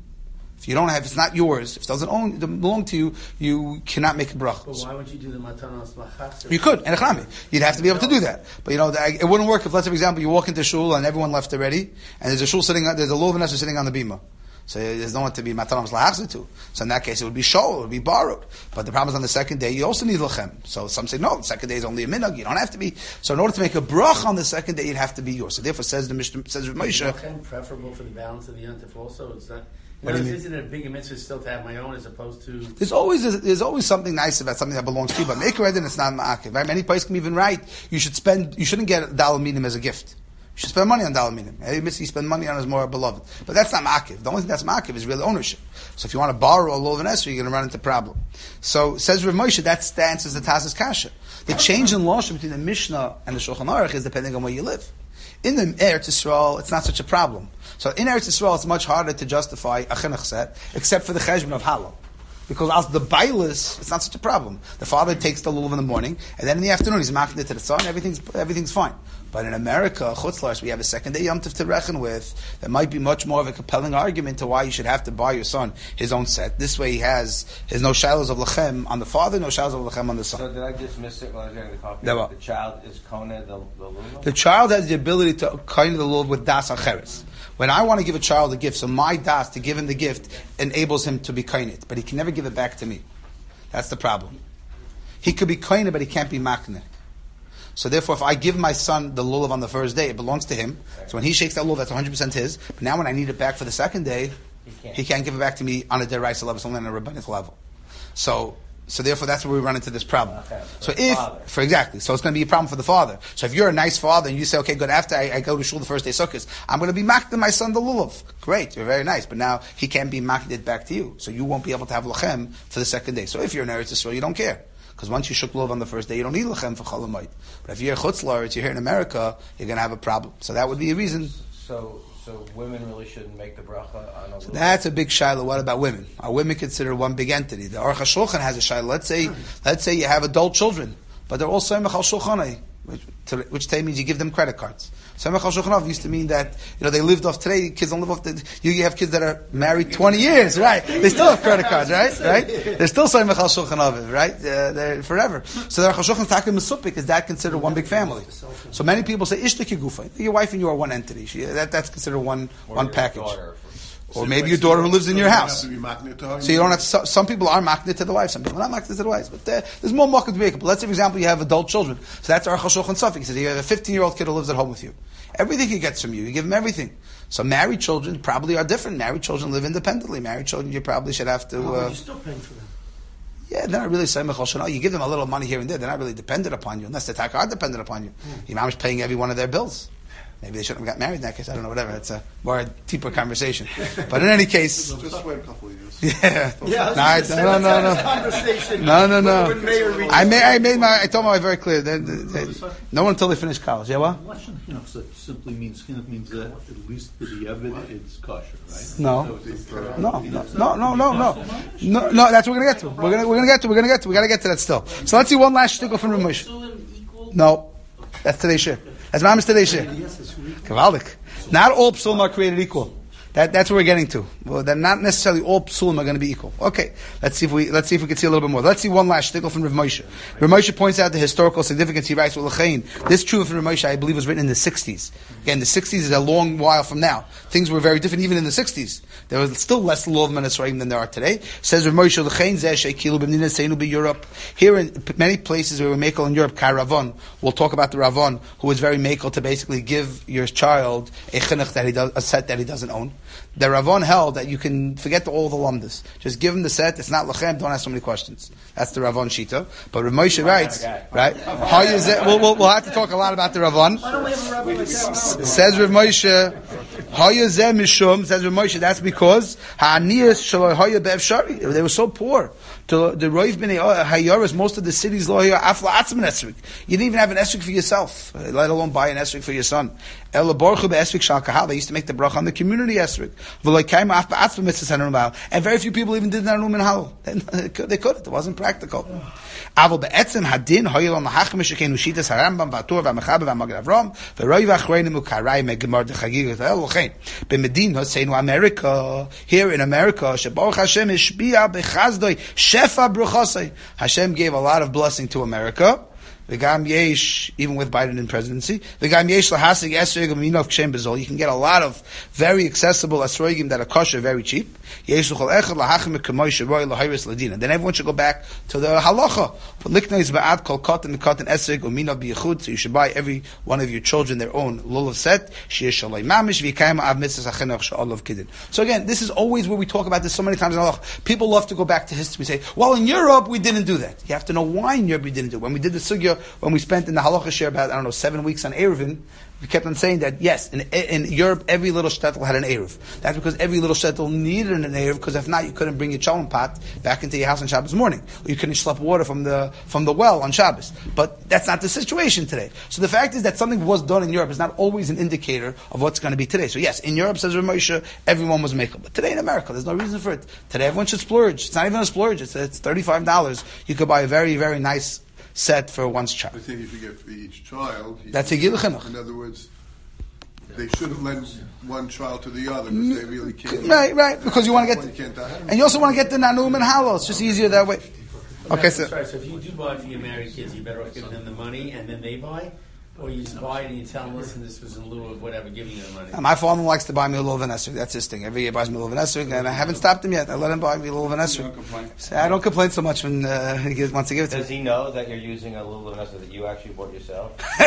If you don't have, if it's not yours, if it doesn't own, it doesn't belong to you, you cannot make a bracha. But why would you do the matanos lachas? You could, and echlami. You'd have to be able to do that. But you know, it wouldn't work if, let's say, for example, you walk into shul and everyone left already, and there's a shul sitting, there's a lulav nesser sitting on the bima. So there's no one to be matanos lahachzir to. So in that case, it would be shol, it would be borrowed. But the problem is on the second day, you also need lachem. So some say, no, the second day is only a minhag, you don't have to be. So in order to make a brach on the second day, you'd have to be yours. So therefore, says the Mishnah, says Rav Moshe. Is lachem preferable for the balance of the yontif also? It's not. What do you mean? Isn't it a bigger mitzvah still to have my own as opposed to? There's always a, there's always something nice about something that belongs to you, but make a it's not ma'akiv. Right? Many places can even write you should spend you shouldn't get daled minim as a gift. You should spend money on daled minim. Every mitzvah you spend money on is more beloved, but that's not ma'akiv. The only thing that's ma'akiv is really ownership. So if you want to borrow a lulav and esrei, you're going to run into problem. So says Rav Moshe, that stance is the Taz's kasha. The change in law between the Mishnah and the Shulchan Aruch is depending on where you live. In the Eretz Yisrael, it's not such a problem. So in Eretz Yisrael, it's much harder to justify a chinuch set, except for the cheshbon of halal. Because as the bailis, it's not such a problem. The father takes the lulav in the morning, and then in the afternoon he's marking it to the son, everything's, everything's fine. But in America, chutzlars, we have a second day Yom Tov to reckon with. There might be much more of a compelling argument to why you should have to buy your son his own set. This way he has his no shilos of lachem on the father, no shilos of lachem on the son. So did I just miss it when I was getting the coffee? No. The child is kona the, the lulav? The child has the ability to kind of the lulav with das acheres. When I want to give a child a gift, so my das to give him the gift enables him to be kainit, but he can never give it back to me. That's the problem. He could be kainit, but he can't be makneh. So therefore, if I give my son the lulav on the first day, it belongs to him. So when he shakes that lulav, that's one hundred percent his. But now when I need it back for the second day, he can't, he can't give it back to me on a deraisa level, it's only on a rabbinic level. So, so therefore, that's where we run into this problem. Okay, so if, father. for exactly, so it's going to be a problem for the father. So if you're a nice father and you say, okay, good, after I, I go to shul the first day Sukkot, I'm going to be makdeh my son the lulav. Great, you're very nice, but now he can't be makdeh back to you, so you won't be able to have lachem for the second day. So if you're in Eretz Yisrael, you don't care. Because once you shook lulav on the first day, you don't need lachem for chol hamoed. But if you're a chutzlar, you're here in America, you're going to have a problem. So that would be a reason. So, so women really shouldn't make the bracha on a so that's a big shiloh. What about women? Are women considered one big entity? The Aruch HaShulchan has a shiloh. Let's say, let's say you have adult children, but they're all soymech al shulchanai, which, which today means you give them credit cards. Soymech al shulchanav used to mean that, you know, they lived off today, kids don't live off, the, you, you have kids that are married twenty years, right? They still have credit cards, right? Right? They're still Soymech al shulchanav, right? Uh, they're forever. So the Aruch HaShulchan Takim Mesupik, is that considered one big family? So many people say, Ishtik Yegufa, your wife and you are one entity. She, that, that's considered one, one package. Or maybe your daughter who lives in your house. So you don't have to, some people are makneh to the wife, some people are not makneh to the wife. But there, there's more makneh to be. But let's say, for example, you have adult children. So that's Aruch HaShulchan Safik. He says you have a fifteen-year-old kid who lives at home with you. Everything he gets from you, you give him everything. So married children probably are different. Married children live independently. Married children, you probably should have to... Oh, uh, you're still paying for them. Yeah, they're not really Soymech al shulchan. You give them a little money here and there. They're not really dependent upon you, unless the are dependent upon you. Mm. Your mom is paying every one of their bills. Maybe they shouldn't have got married in that case. I don't know, whatever. It's a more a deeper conversation. But in any case... Just wait a couple of years. Yeah. Yeah, no, I, no, no, no, no. Conversation no, no, no. when Mayor reaches I made, I made my, I told my wife very clear. They, they, they, no one until they finish college. Yeah, what? Lashon chinuch simply means chinuch means that at least to the evid it's kosher, right? No, so it's, uh, no, no, no, no, no, no, no, no. That's what we're gonna get to. We're gonna, we're gonna get to. We're gonna get to. We gotta get to that still. So let's see one last shtickle from Rav Moshe. No, that's today's shir. That's Mama's today's shir. Kavaldik. Not all psulim are created equal. That, that's what we're getting to. Well, that not necessarily all psulim are going to be equal. Okay, let's see if we let's see if we can see a little bit more. Let's see one last shtickle from Rav Moshe. Rav Moshe points out the historical significance. He writes, "Well, this truth from Rav Moshe, I believe, was written in the sixties. Again, the sixties is a long while from now. Things were very different even in the sixties. There was still less law of Mitzrayim than there are today." Says Rav Moshe, "L'chein zeh shekilu b'mdina seinu b'Europe." Here in many places where we're makel in Europe, Karavon. We'll talk about the Ravon who is very makel to basically give your child a chinuch that he does, a set that he doesn't own. The Ravon held that you can forget all the lumdas. Just give him the set. It's not lachem. Don't ask so many questions. That's the Ravon shita. But Rav Moshe writes, right? How you zeh, we'll, we'll, we'll have to talk a lot about the Ravon. Why don't we have a Ravon like that? Says Rav Moshe, how you zeh mishum? Says Rav Moshe, that's because ha'aniyas shelo haya be'efshari. They were so poor to The the Roiv B'nei Hayoris, most of the cities, lo hayar afla atzman esrik. You didn't even have an esrik for yourself, let alone buy an esrik for your son. Ela borchu be'esrik shal kahal. They used to make the bracha on the community esrik. V'lo kaima af ba'atzman mitzvahs hanuman halal. And very few people even did hanuman halal. They could. They could. It wasn't practical. Aval be'etzem hadin hoyel on the hacham shekenu shitas harambam v'atur v'amechaber v'amagad Avram v'roiv achreinim u'karai me'gemar dechagigat elochem. B'medina seinu America. Here in America, shebaruch Hashem ishbiya bechazdoi shefa bruchosei. Hashem gave a lot of blessing to America. The Gam Yesh, even with Biden in presidency, the Gam Yesh lahasig esrogim minov kshem bezol. You can get a lot of very accessible esrogim that are kosher, very cheap. Yesh l'chol echad lahachim k'moy sheroy lahayris ladina. Then everyone should go back to the halacha. Likna is ba'ad kol cotton cotton esrog uminov biyachud. So you should buy every one of your children their own lulav set. Sheyesh shaloi mamish v'yikayim av mitzvahs hachinach she'olav kidin. So again, this is always where we talk about this so many times in halacha. People love to go back to history and say, well, in Europe we didn't do that. You have to know why in Europe we didn't do it. When we did the sugya, when we spent in the halacha share about, I don't know, seven weeks on Eruvin, we kept on saying that, yes, in, in Europe, every little shtetl had an Eruv. That's because every little shtetl needed an Eruv, because if not, you couldn't bring your cholent pot back into your house on Shabbos morning. Or you couldn't schlep water from the from the well on Shabbos. But that's not the situation today. So the fact is that something was done in Europe is not always an indicator of what's going to be today. So yes, in Europe, says Rav Moshe, everyone was makel. But today in America, there's no reason for it. Today everyone should splurge. It's not even a splurge. It's, it's thirty-five dollars. You could buy a very, very nice set for one's child. I think if you get for each child, that's a gil chinuch. In other words, they shouldn't lend one child to the other because they really can't. Right, right. Because you want to get, the, and you also want to get the nanum and halal. It's just easier that way. Okay, so. Right, so if you do buy for your married kids, you better off giving them the money and then they buy. Or you just buy it and you tell them, listen, this was in lieu of whatever, giving you the money. My father likes to buy me a little esrog. That's his thing. Every year he buys me a little esrog, and I haven't stopped him yet. I let him buy me a little esrog. So I don't complain so much when uh, he gives, wants to give it to Does me. he know that you're using a little esrog that you actually bought yourself?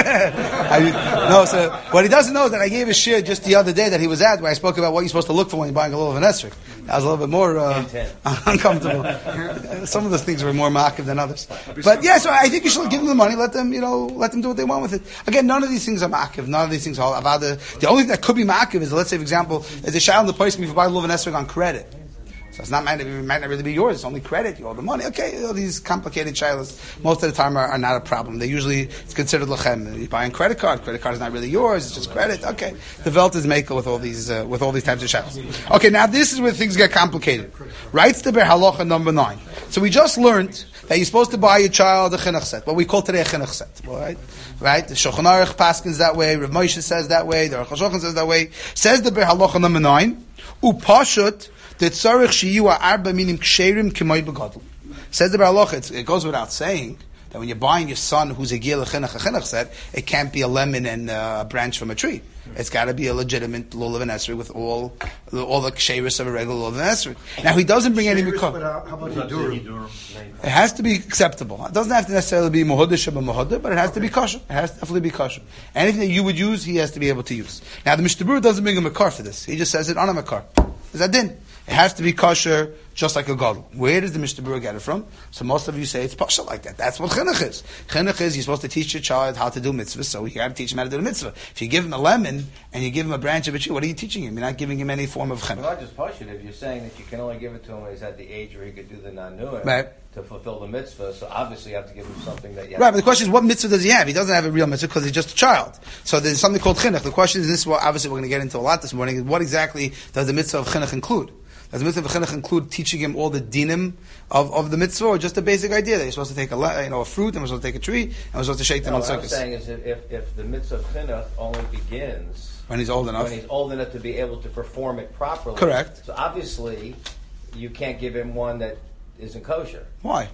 I, no, so what he doesn't know is that I gave a shir just the other day that he was at, where I spoke about what you're supposed to look for when you're buying a little esrog. That was a little bit more uh, uncomfortable. Some of those things were more ma'akiv than others. But yeah, so I think you should give them the money, let them, you know, let them do what they want with it. Again, none of these things are ma'akiv. None of these things are avada. The only thing that could be ma'akiv is, let's say, for example, there's a child in the place if you buy a little esrog on credit. So it's not might, it might not really be yours. It's only credit. You owe the money. Okay, you know, these complicated shilas most of the time are, are not a problem. They usually it's considered lechem. You buy a credit card. Credit card is not really yours. It's just credit. Okay, the Welt is makel with all these uh, with all these types of shilas. Okay, now this is where things get complicated. Writes the Ber Halacha number nine. So we just learned that you're supposed to buy your child a chinuch set. What we call today a chinuch set. Right? Right? The Shulchan Aruch paskins that way. Rav Moshe says that way. The Aruch HaShulchan says that way. Says the Ber Halacha number nine. Upashut. The tzarich shiyu arba minim ksherim k'moy begadol. Says the Bar Halacha, it goes without saying that when you're buying your son who's a gil a chinuch a chinuch set, it can't be a lemon and uh, a branch from a tree. It's got to be a legitimate lulav and esrog with all all the ksheris of a regular lulav and esrog. Now he doesn't bring any mikvah. How about Hidurim? It has to be acceptable. It doesn't have to necessarily be muhodah sheba muhodah, but it has to be kosher. It has to definitely be kosher. Anything that you would use, he has to be able to use. Now the Mishnah Berurah doesn't bring a makar for this. He just says it on a makar. Is that din? It has to be kosher, just like a gadol. Where does the Mishnah Berurah get it from? So most of you say it's pasha like that. That's what chinuch is. Chinuch is you're supposed to teach your child how to do mitzvah, so you got to teach him how to do the mitzvah. If you give him a lemon and you give him a branch of a tree, what are you teaching him? You're not giving him any form of chinuch. Well, I just pasha it. If you're saying that you can only give it to him when he's at the age where he could do the nanuah right. to fulfill the mitzvah, so obviously you have to give him something that you right. But the question is, what mitzvah does he have? He doesn't have a real mitzvah because he's just a child. So there's something called chinuch. The question is, this is what obviously we're going to get into a lot this morning. Is what exactly does the mitzvah of chinuch include? Does the mitzvah of chinuch include teaching him all the dinim of, of the mitzvah, or just a basic idea that you're supposed to take a you know a fruit and we're supposed to take a tree and we're supposed to shake them no, on what circus? What I'm saying is, if, if the mitzvah of chinuch only begins when he's old enough, when he's old enough to be able to perform it properly. Correct. So obviously, you can't give him one that isn't kosher. Why?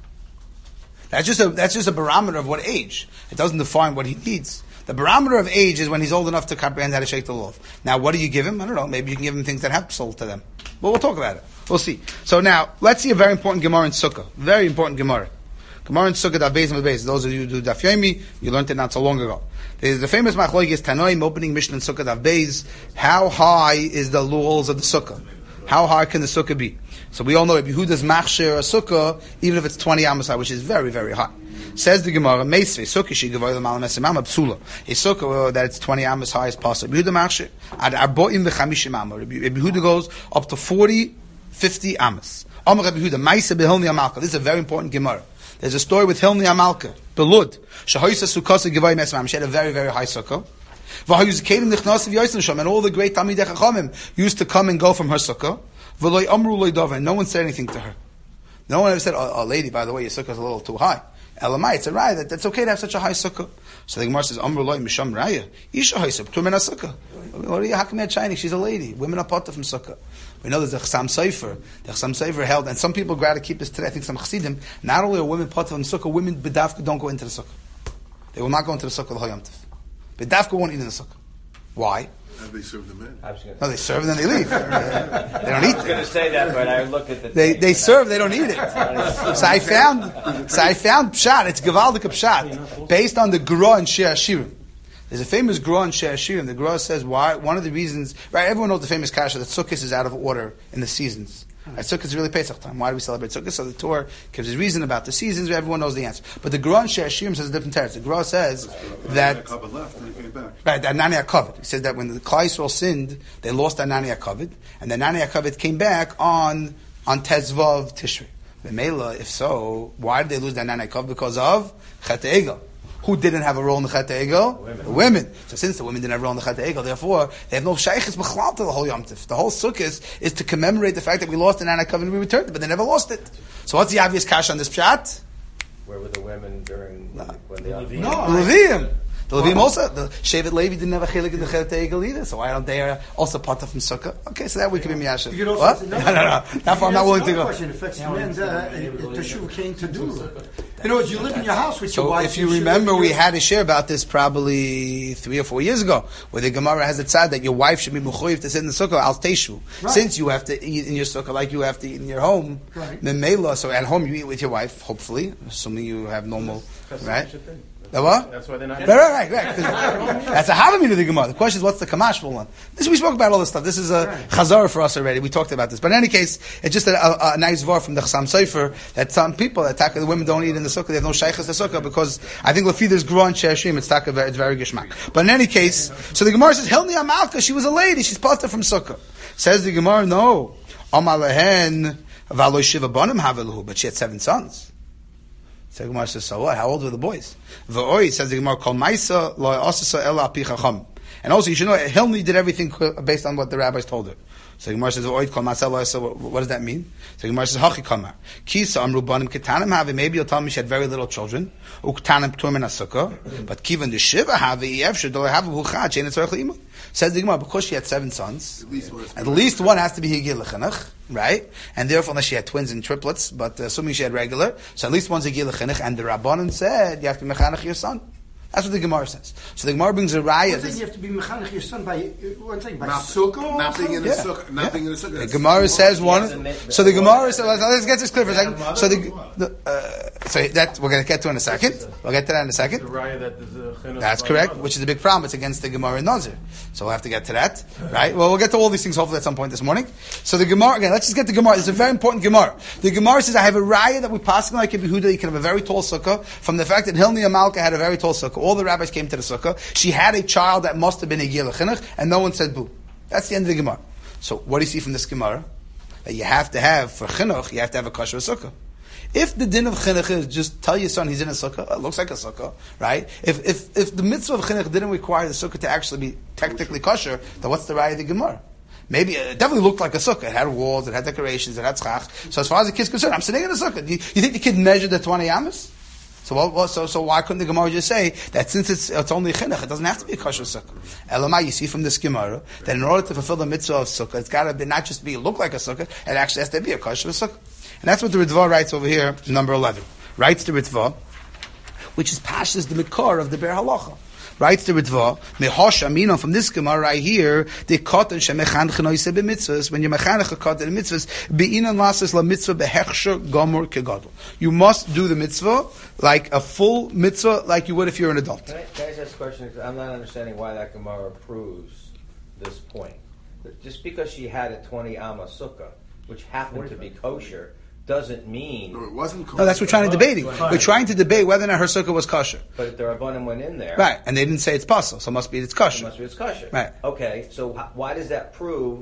That's just a that's just a barometer of what age. It doesn't define what he needs. The barometer of age is when he's old enough to comprehend how to shake the lulav. Now, what do you give him? I don't know. Maybe you can give him things that have soul to them. But we'll talk about it. We'll see. So now, let's see a very important Gemara in Sukkah. Very important Gemara. Gemara in Sukkah, Daf Beis and Beis. Those of you who do Daf Yomi, you learned it not so long ago. There's the famous Machlokes Tanoim opening Mishnah in Sukkah Daf Beis. How high is the luls of the Sukkah? How high can the Sukkah be? So we all know Yehuda's machshir a Sukkah, even if it's twenty amos high, which is very, very high. Says the Gemara, Meisve, Sukkah, she gavoy the malam esemam psula. A Sukkah that it's twenty amos high is possible. Yehuda machshir ad arboim v'chamishim amos. Yehuda goes up to forty, fifty amos. Amar Rabbi Yehuda, Maisa behilni Amalka. This is a very important Gemara. There's a story with Hilni Amalka, Belud. Shahoisa Sukkasa Gevay Mesmam. She had a very, very high sukkah. And all the great Talmidei Chachamim used to come and go from her sukkah. And no one said anything to her. No one ever said, oh, oh lady, by the way, your sukkah is a little too high. Elamai, it's a raya that that's okay to have such a high sukkah. So the Gemara says, Amru loy misham raya. Isha haisa p'tumena sukkah. What are you, how come you're shining? She's a lady. Women are potter from sukkah. We know there's a Chasam Sofer. The Chasam Sofer held, and some people grab to keep this today. I think some Chassidim, not only are women potter from sukkah, women bedavka don't go into the sukkah. They will not go into the sukkah the whole Yom Tov. Bedavka won't eat in the sukkah. Why? And they serve them in. No, they serve and then they leave. They don't eat. I was going to say that, but I look at the. They they serve, they don't eat it. So I found, so I found pshat. It's gevaldik pshat based on the Gra and Shir Hashirim. There's a famous Gra and Shir Hashirim. The Gra says why one of the reasons. Right, everyone knows the famous kasha that Sukkot is out of order in the seasons. Right, Sukkot is really Pesach time. Why do we celebrate Sukkot? So the Torah gives his reason about the seasons. Everyone knows the answer. But the Gra and Shir Hashirim says a different teretz. The Gra says that. Right, that Nani HaKavod. He says that when the Klal Yisrael sinned, they lost that Nani HaKavod, and the Nani HaKavod came back on on Tezvav Tishrei. V'meila, if so, why did they lose that Nani HaKavod? Because of Chet Egel. Who didn't have a role in the Chet Egel? Women. The women. So since the women didn't have a role in the Chet Egel, therefore they have no shaykhs b'chlal to the whole Yom Tov. The whole Sukkot is to commemorate the fact that we lost the Nani HaKavod and we returned it, but they never lost it. So what's the obvious kash on this pshat? Where were the women during no. when the Levim? No, Levim. The Levim also, the Shevet Levi didn't have a chilik in the Chet Egel either, so why don't they are also part of from Sukkah? Okay, so that we can be miyashiv. What? No, no, no. That's why I'm not willing to go. Question affects the men's teshuv came to do. In other words, you live in your house with your so wife. If you remember, we had a share about this probably three or four years ago, where the Gemara has a tzad that your wife should be mechuyev to sit in the sukkah al teshu. Right. Since you have to eat in your sukkah like you have to eat in your home, right. Memela. So at home you eat with your wife, hopefully, assuming you have normal, right? The what? That's why they're not. Right, right, right. right. That's a Havamina of the Gemara. The question is, what's the Kamash for one? This we spoke about all this stuff. This is a Chazar for us already. We talked about this. But in any case, it's just a, a, a nice var from the Chasam Sofer that some people attack the women don't eat in the sukkah. They have no shaykhs to sukkah because I think Lafi there's Gra and Shashim. It's taka, it's very geshmak. But in any case, so the Gemara says, Hilni Amalka. She was a lady. She's part from sukkah. Says the Gemara, no. Amalehen v'aloy shiva banim haveluhu. But she had seven sons. So the Gemara says, so what? How old were the boys? V'oi, says the Gemara, Kol Maisa lo asasa ela api chacham. And also, you should know, Hilni did everything based on what the rabbis told her. So the Gemara says, V'oi, Kol Maisa lo asasa, what does that mean? So the Gemara says, Hachi kamar. Kisa amru banim ketanim have, maybe you'll tell me she had very little children. Uktanim p'tur min ha-sukkah. But kivan the shiva have, yefshir do have v'huchad, shein etzorech l'imud. Says the Gemara, because she had seven sons, at least one, at least one has to be higil l'chanach, right? And therefore, unless she had twins and triplets, but uh, assuming she had regular, so at least one's higil l'chanach. And the Rabbanan said, you have to be mechanach your son. That's what the Gemara says. So the Gemara brings a raya. One thing you have to be mechanach your son by one thing by sukkah, not being in the yeah. sukkah, not yeah. being in the sukkah. The Gemara says one. So the Gemara says, let's get this clear for a second. So the, the uh, so that we're going to get to in a second. We'll get to that in a second. That's correct, which is a big problem. It's against the Gemara in Nazir. So we'll have to get to that, right? Well, we'll get to all these things hopefully at some point this morning. So the Gemara again. Let's just get the Gemara. It's a very important Gemara. The Gemara says, I have a raya that we pass like Ibn Yehuda. You can have a very tall sukkah from the fact that Hilni Amalka had a very tall sukkah. All the rabbis came to the sukkah. She had a child that must have been a Gil Chinuch, and no one said boo. That's the end of the Gemara. So what do you see from this Gemara? That you have to have, for Chinuch, you have to have a kosher sukkah. If the din of Chinuch is just tell your son he's in a sukkah, it looks like a sukkah, right? If if if the mitzvah of Chinuch didn't require the sukkah to actually be technically kosher, then what's the raya of the Gemara? Maybe it definitely looked like a sukkah. It had walls, it had decorations, it had tzchach. So as far as the kid's concerned, I'm sitting in a sukkah. Do you, you think the kid measured the twenty amas? So, well, well, so, so why couldn't the Gemara just say that since it's, it's only chinuch, it doesn't have to be a kosher sukkah? Elamai, you see from this Gemara that in order to fulfill the mitzvah of sukkah, it's got to be not just be look like a sukkah, it actually has to be a kosher sukkah. And that's what the Ritva writes over here, number eleven. Writes the Ritva, which is pashas the mikor of the Ber Halacha. Writes the Ritva, mehosh amino from this Gemara right here, the kotan shemechanech noise b'mitzvahs. When you mechanech a kotan in mitzvahs, beinan lasses la mitzvah behechsher gomor kegadol. You must do the mitzvah like a full mitzvah, like you would if you're an adult. Can I, can I just ask a question? Because I'm not understanding why that Gemara proves this point. Just because she had a twenty amma sukkah, which happened to be kosher, doesn't mean... No, it wasn't kosher. No, that's what we're trying to debating. We're trying to debate whether or not her sukkah was kosher. But the Rabbanim went in there... Right, and they didn't say it's possible, so it must be it's kosher. It must be it's kosher. Right. Okay, so h- why does that prove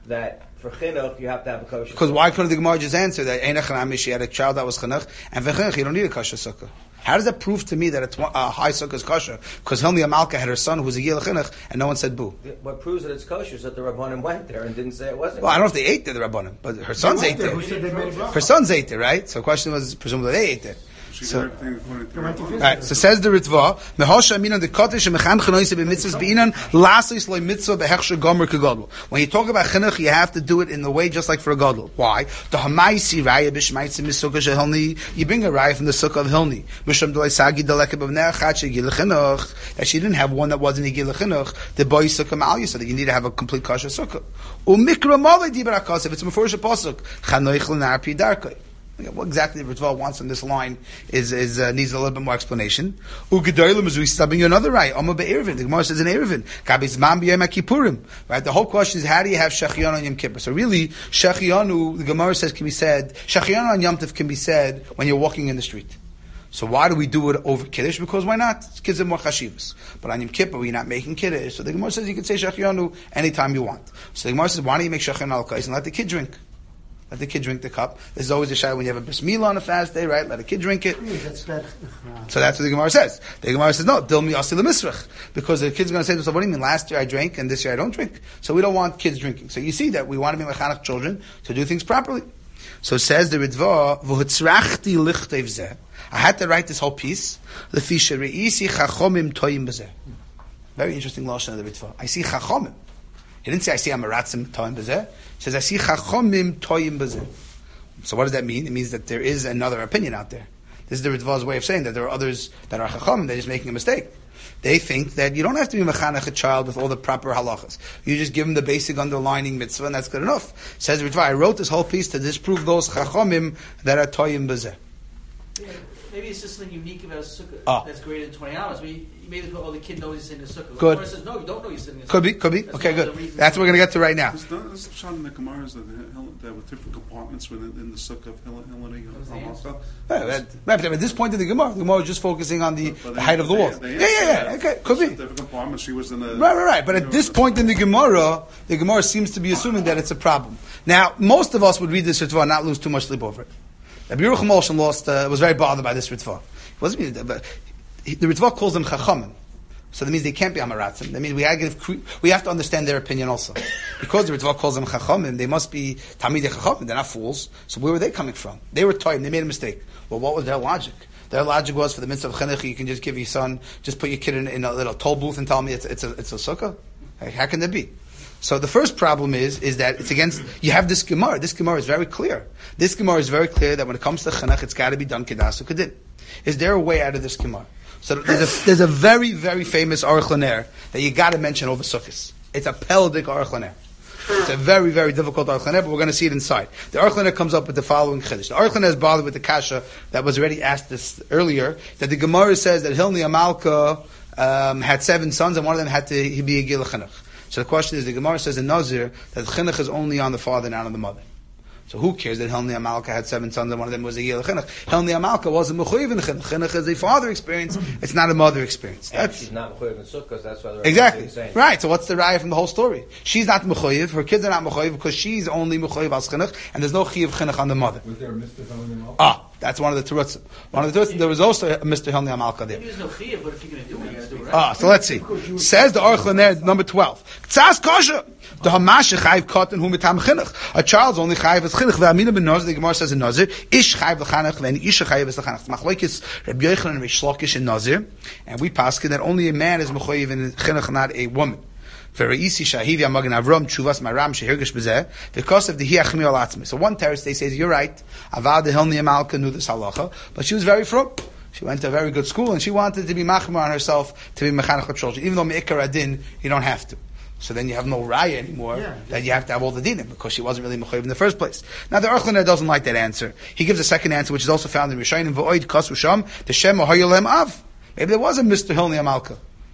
that for chinuch you have to have a kosher. Because why couldn't the Gemara just answer that Einach Hanami, she had a child that was chinuch, and for chinuch you don't need a kosher sukkah? How does that prove to me that a, tw- a high sukkah is kosher? Because Hilni Amalka had her son who was a Yil chinuch, and no one said boo. What proves that it's kosher is that the Rabbanim went there and didn't say it wasn't. Well, I don't know if they ate there, the Rabbanim, but her sons ate there. Who said they made Her sons ate there, right? So the question was, presumably they ate there. She So- did everything according to went to the visit. Right, so says the Ritva, Mehosha Aminan the Kodesh and Mechan Chanoise b'mitzvahs b'inan lasis loy mitzvah behechsher gomer kegadol. When you talk about chinuch, you have to do it in the way just like for a gadol. Why? The Hamaisi Raya b'shmaitzim misukah shehelni. You bring a raya from the sukkah of Hilni. Misham delay sagi deleke b'vnei achat shegil chinuch. That she didn't have one that wasn't a gil chinuch. The boy sukkah ma'al so that you need to have a complete kosher sukkah. Umikra malay dibarakas if it's before shapasuk chanoich l'nar pi darkei. What exactly the Ritva wants on this line is, is uh, needs a little bit more explanation. Ugedolim is we stubbing you another right. Amma be'ervin. The Gemara says in Erevin. Kabis man b'yom kippurim. Right. The whole question is how do you have shechianu on Yom Kippur? So really, shechianu, the Gemara says can be said. Shechianu on Yom Tov can be said when you're walking in the street. So why do we do it over Kiddush? Because why not? Kids are more chashivas. But on Yom Kippur, we're not making Kiddush. So the Gemara says you can say shechianu anytime you want. So the Gemara says why don't you make shechianu al kais and let the kid drink? Let the kid drink the cup. This is always a shy when you have a bris milah on a fast day, right? Let a kid drink it. That's bad. So that's what the Gemara says. The Gemara says, no, dilmi asil misrach. Because the kid's going to say to himself, what do you mean? Last year I drank and this year I don't drink. So we don't want kids drinking. So you see that we want to be mechanech children to do things properly. So says the Ritva, v'hutzrachti lichtev zeh. I had to write this whole piece. Lefi shereisi chachomim toyim b'zeh. Very interesting lashon of the Ritva. I see chachomim. He didn't say I see amaratzim toyim b'zeh. He says I see chachomim toyim b'zeh. So what does that mean? It means that there is another opinion out there. This is the Ritva's way of saying that there are others that are chachomim. They're just making a mistake. They think that you don't have to be mechanech a child with all the proper halachas. You just give them the basic underlining mitzvah and that's good enough. Says Ritva, I wrote this whole piece to disprove those chachomim that are toyim b'zeh. Yeah, maybe it's just something unique about sukkah Oh. that's greater than twenty hours. We maybe the, oh, the kid knows he's sitting in the sukkah. Good. The says, no, you don't know you're sitting in the sukkah. Could be, could be. That's Okay, one of good. the reasons That's what we're going to get to right now. There's the there's the shot in the Gemaras that there were different compartments within in the sukkah of Hillel and was the answer. Hamalka. Right, right, but at this point in the Gemara, the Gemara is just focusing on the, But the they- height of the they- walls. they Yeah, yeah, yeah. answered Okay, could that. be. Different compartments. She was in the Right, right, right. But you at know, this point in the Gemara, the Gemara seems to be assuming that it's a problem. Now, most of us would read this Ritva and not lose too much sleep over it. Rabbi Yerucham Olshan lost, uh, was very bothered by this Ritva. It wasn't mean, but he- the Ritva calls them Chachamim. So that means they can't be Amaratzim. That means we have, to give, we have to understand their opinion also. Because the Ritva calls them Chachamim, they must be Talmidei Chachamim. They're not fools. So where were they coming from? They were toying. They made a mistake. Well, what was their logic? Their logic was for the mitzvah of chinuch, you can just give your son, just put your kid in, in a little toll booth and tell me it's, it's a it's a sukkah. Like, how can that be? So the first problem is is that it's against. You have this Gemara. This Gemara is very clear. This Gemara is very clear that when it comes to chinuch, it's got to be done kedasu kedin. Is there a way out of this Gemara? So there's a, there's a very very famous Aruch LaNer that you got to mention over sukkahs. It's a peldic Aruch LaNer. It's a very, very difficult Aruch LaNer, but we're going to see it inside. The Aruch LaNer comes up with the following chiddush. The Aruch LaNer is bothered with the kasha that was already asked this earlier, that the Gemara says that Hilni Amalka um, had seven sons, and one of them had to be a gil chinuch. So the question is, the Gemara says in Nazir that chinuch is only on the father, not on the mother. So who cares that Hilni Amalka had seven sons and one of them was a Yel Chinuch? Hilni Amalka wasn't mechuyev in Chinuch. Chinuch is a father experience. It's not a mother experience. And That's she's not mechuyev in sukkahs. That's why they're exactly saying. right. So what's the raya from the whole story? She's not mechuyev. Her kids are not mechuyev because she's only mechuyev as Chinuch, and there's no chiyuv Chinuch on the mother. Was there a Mister Hilni Amalka? Ah, that's one of the terutzim. One of the terutzim. There was also a Mister Hilni Amalka there. Maybe there's no chiyuv, but if you're going to do it, you got to do it right. Ah, so let's see. Says the Aruch LaNer, number twelve. K'tzas kosher. The Hamash chayv katan hu mitam chinuch. A child's only chayv as chinuch. Ve'amina ben Nazir. The Gemara says in Nazir, ish chayv l'chanach ve'en isha chayv as l'chanach. Machlokes Rabbi Yochanan and Rish Lakish in Nazir, and we paskin that only a man is mechuyev in chinuch, not a woman. Ve'reisi shahiv yamagen Avram tshuvas maram shehirgish b'zeh because of the hiachmi al atzmi. So one terrorist they says you're right. Avad the Hilni Amalka knew this halacha, but she was very frum. She went to a very good school and she wanted to be machmer on herself to be mechanech children. Even though me'ikar adin you don't have to. So then you have no raya anymore Yeah. that you have to have all the dinim because she wasn't really mechayiv in the first place. Now the Aruch LaNer doesn't like that answer. He gives a second answer which is also found in Rishayim v'oid kasu sham the shem ohayolem av. Maybe there was a Mister Hilni Amalka.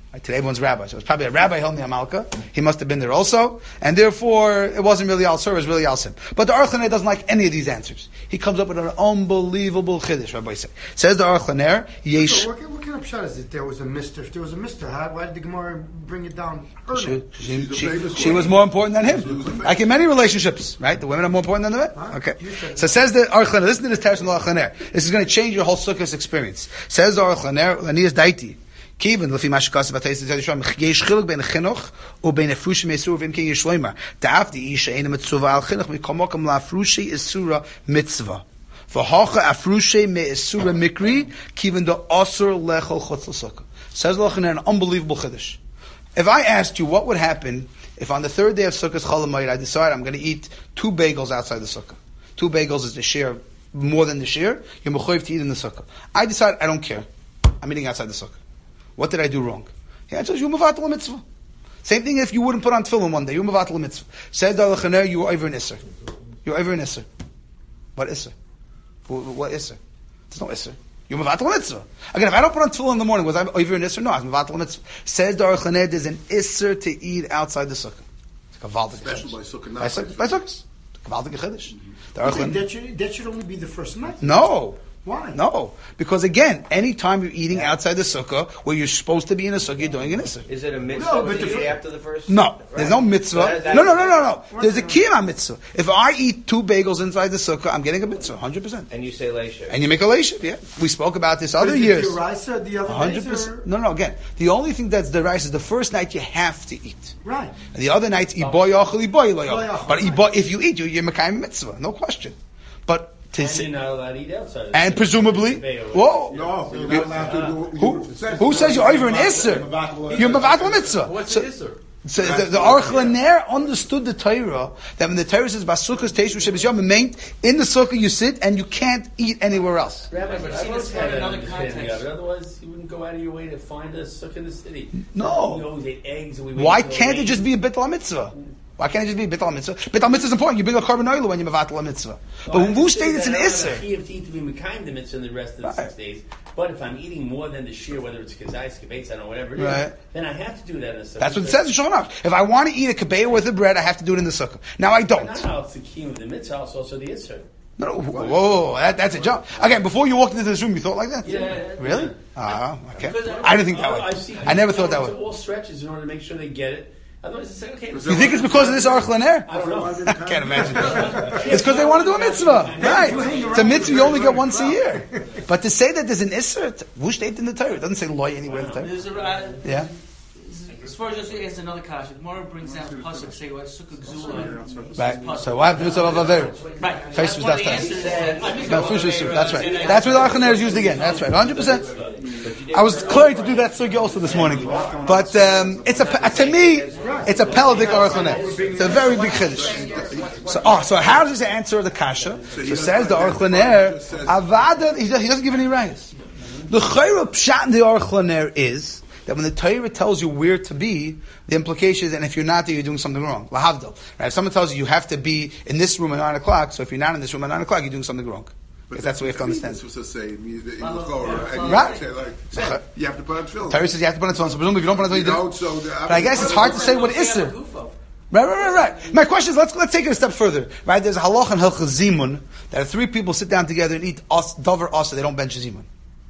Right, today everyone's rabbi. So it was probably a rabbi, Hilmi Amalka. He must have been there also. And therefore, it wasn't really Al-Sur, it was really Al-Sim. But the Aruch LaNer doesn't like any of these answers. He comes up with an unbelievable chiddush, Rabbi say. Says the Aruch LaNer, Yesh... So what, what kind of shot is it? There was a mister. If there was a mister, how, why did the Gemara bring it down early? She, she, she, she was more important than him. Like in many relationships, right? The women are more important than the men. Huh? Okay. So says the Aruch LaNer, listen to this text from the Aruch LaNer. This is going to change your whole Sukkot experience. Says the Aruch LaNer, Lanias Daiti. Kiven לפי מה שכתוב בתייסת זה ראשון יש חילוק בין החינוך ובין הפרושי מאיסור ואם כן יש שלוימר דאבדי איש שאין מצווה על חינוך מקומוקם להפרושי איסורה מצווה והוכה הפרושי מאיסורה מקרי kiven the אסור לאכול חוץ לסוכה. Says the Lachner, an unbelievable chiddush. If I asked you what would happen if on the third day of Sukkot Chol Hamoed I decide I'm going to eat two bagels outside the sukkah. Two bagels is the share more than the share. You're mechuyev to eat in the sukkah. I decide I don't care. I'm eating outside the sukkah. What did I do wrong? The answer is you mevatel a mitzvah. Same thing if you wouldn't put on tefillin one day. You mevatel a mitzvah. Says the Lechaner, you were over an isser. You're over an isser. What isser? What isser? There's no isser. You mevatel a mitzvah. Again, if I don't put on tefillin in the morning, was I over an isser? No, I was mevatel a mitzvah. Says the Lechaner, there's an isser to eat outside the sukkah. It's a kavaldik. Especially by sukkah, not by sukkah. By sukkah. Kavaldik chiddush. That should, that should only be the first night. No. Why? No, because again, anytime you're eating outside the sukkah, where you're supposed to be in a sukkah, you're doing an issa. Is it a mitzvah No, but to the eat fir- after the first? No, Right. there's no mitzvah. That- that- no, no, no, no, no. There's a kiyam mitzvah. If I eat two bagels inside the sukkah, I'm getting a mitzvah, one hundred percent. And you say leisha. And you make a leishav, yeah. We spoke about this But other is it years. deraisa the other one hundred days, or- percent. No, no, again, the only thing that's the rice is the first night you have to eat. Right. And the other night, iboy yachal, iboy lo Lo yachal. yachal, But right. iboy, if you eat, you're, you're mekayim mitzvah, no question. But to And say, you're not allowed to eat outside. and presumably, whoa. No, you're not allowed to do. Who, who says you're over an isser? You're mevatel mitzvah. What's So- the Isser? So the, the Aruch LaNer understood the Torah that when the Torah says Basukas Teishu Shabbos Yom meant in the sukkah you sit and you can't eat anywhere else. Rabbi, but I've I seen don't this have in another understanding context. of it. Otherwise, you wouldn't go out of your way to find a sukkah in the city. No. We always ate eggs and we Why waited till can't it rain. just be a B'tal mitzvah? Why can't it just be a B'tal mitzvah? B'tal mitzvah is important. You bring a carbon oil when you mevatel a mitzvah. But Well, I when who understand states it's an that I don't have a isser? chiyuv to eat to be mekayim the mitzvah in the rest of the Right. six days. But if I'm eating more than the shear, whether it's kazais, kabeitz, I don't know, whatever it is, Right. then I have to do that in a sukkah. That's what it says in Shulchan Aruch. If I want to eat a kabeya worth of bread, I have to do it in the sukkah. Now I don't. Not how it's the kiyuv of the mitzvah, it's also the isser. No, no, whoa, whoa, that, that's a jump. Again, before you walked into this room, you thought like that? Yeah. Really? Ah, okay. Because I didn't think that way. I've seen I never people thought that go way. to all stretches in order to make sure they get it. Otherwise, it's like, okay. You think it's because of this Aruch LaNer? I don't know. I can't imagine. It's because they want to do a mitzvah. Right. It's a mitzvah you only get once a year. But to say that there's an isser, who stated in the Torah? It doesn't say loy anywhere in the Torah. There's a, uh, Yeah. as far as just as another kasha, Gemara brings down pasuk say what sukkah gzula. Right. So what happened to mitzvah of Aver? Right. Face That's was one of that the time. answers. that- I think No, that- fish is soup. That's right. That's where the Aruch LaNer is used again. That's right. one hundred percent. I was clear to do that sugya also this morning. But um, it's a, to me, it's a pelodic Aruch LaNer. It's a very big chiddush. So, oh, so how does he answer the kasha? So says the Aruch LaNer, Avada, he doesn't give any rights. The chayra pshat in the Aruch LaNer is that when the Torah tells you where to be, the implication is, and if you're not there, you're doing something wrong. Lahavdil. Right? If someone tells you you have to be in this room at nine o'clock, so if you're not in this room at nine o'clock, you're doing something wrong. Because that's the way you have to understand. This was to say, in the Torah, and you Right. say like, say, you have to put on tefillin. Torah says you have to put on tefillin, so presumably if you don't put on tefillin, you You don't. don't, so the- But I guess it's hard to say what isser. Right, right, right, right. My question is, let's let's take it a step further. Right, there's a halach and halcha zimun that if three people sit down together and eat os, davar asa, they don't bench zimun.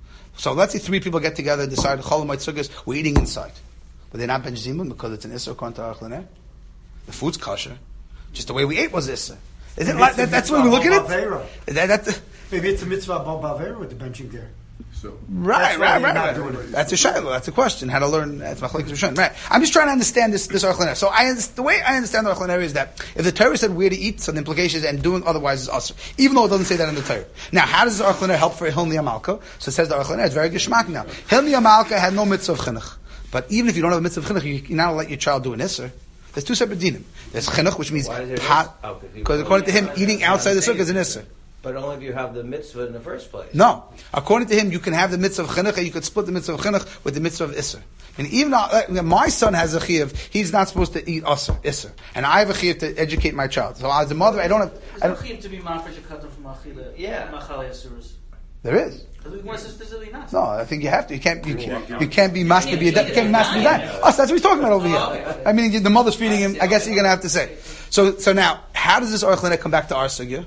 So let's say three people get together and decide cholamite sukkahs, we're eating inside, but they're not bench zimun because it's an isser according to Aruch LaNer. The food's kosher, just the way we ate was isser. Is it like that? That's the way we look at it. Is that, that, Maybe it's a mitzvah about Bavera with the benching there. So, Right, That's why right, you're right, not right. doing it. That's a shayla. That's a question. How to learn? That's machlokes Rishonim. Right. I'm just trying to understand this this Aruch LaNer. So I understand, the way I understand the Aruch LaNer is that if the Torah said where to eat, so the implication is and doing otherwise is usher, even though it doesn't say that in the Torah. Now, how does the Aruch LaNer help for Hilmi Amalka? So it says the Aruch LaNer. It's very geschmack now. Hilmi Amalka had no mitzvah of chinuch, but even if you don't have a mitzvah of chinuch, you, you're not allowed to let your child do an isser. There's two separate dinim. There's chinuch, which means Why is there hot, an isser? Oh, 'cause he- because according to him, eating outside the sukkah is an isser. But only if you have the mitzvah in the first place. No. According to him, you can have the mitzvah of chinuch, and you could split the mitzvah of chinuch with the mitzvah of isser. And even uh, my son has a chiyuv, he's not supposed to eat usser, isser. And I have a chiyuv to educate my child. So as a mother, I don't have... I It's don't, okay to be mafresh a katan from achila. Yeah. Machal yasuras. There is. We want to specifically not. No, I think you have to. You can't. You can't, you can't be master be a you can't be master be done. Us. That's what he's talking about over here. I mean, the mother's feeding him. I guess you're gonna have to say. So, so now, how does this Aruch LaNer come back to our sugya?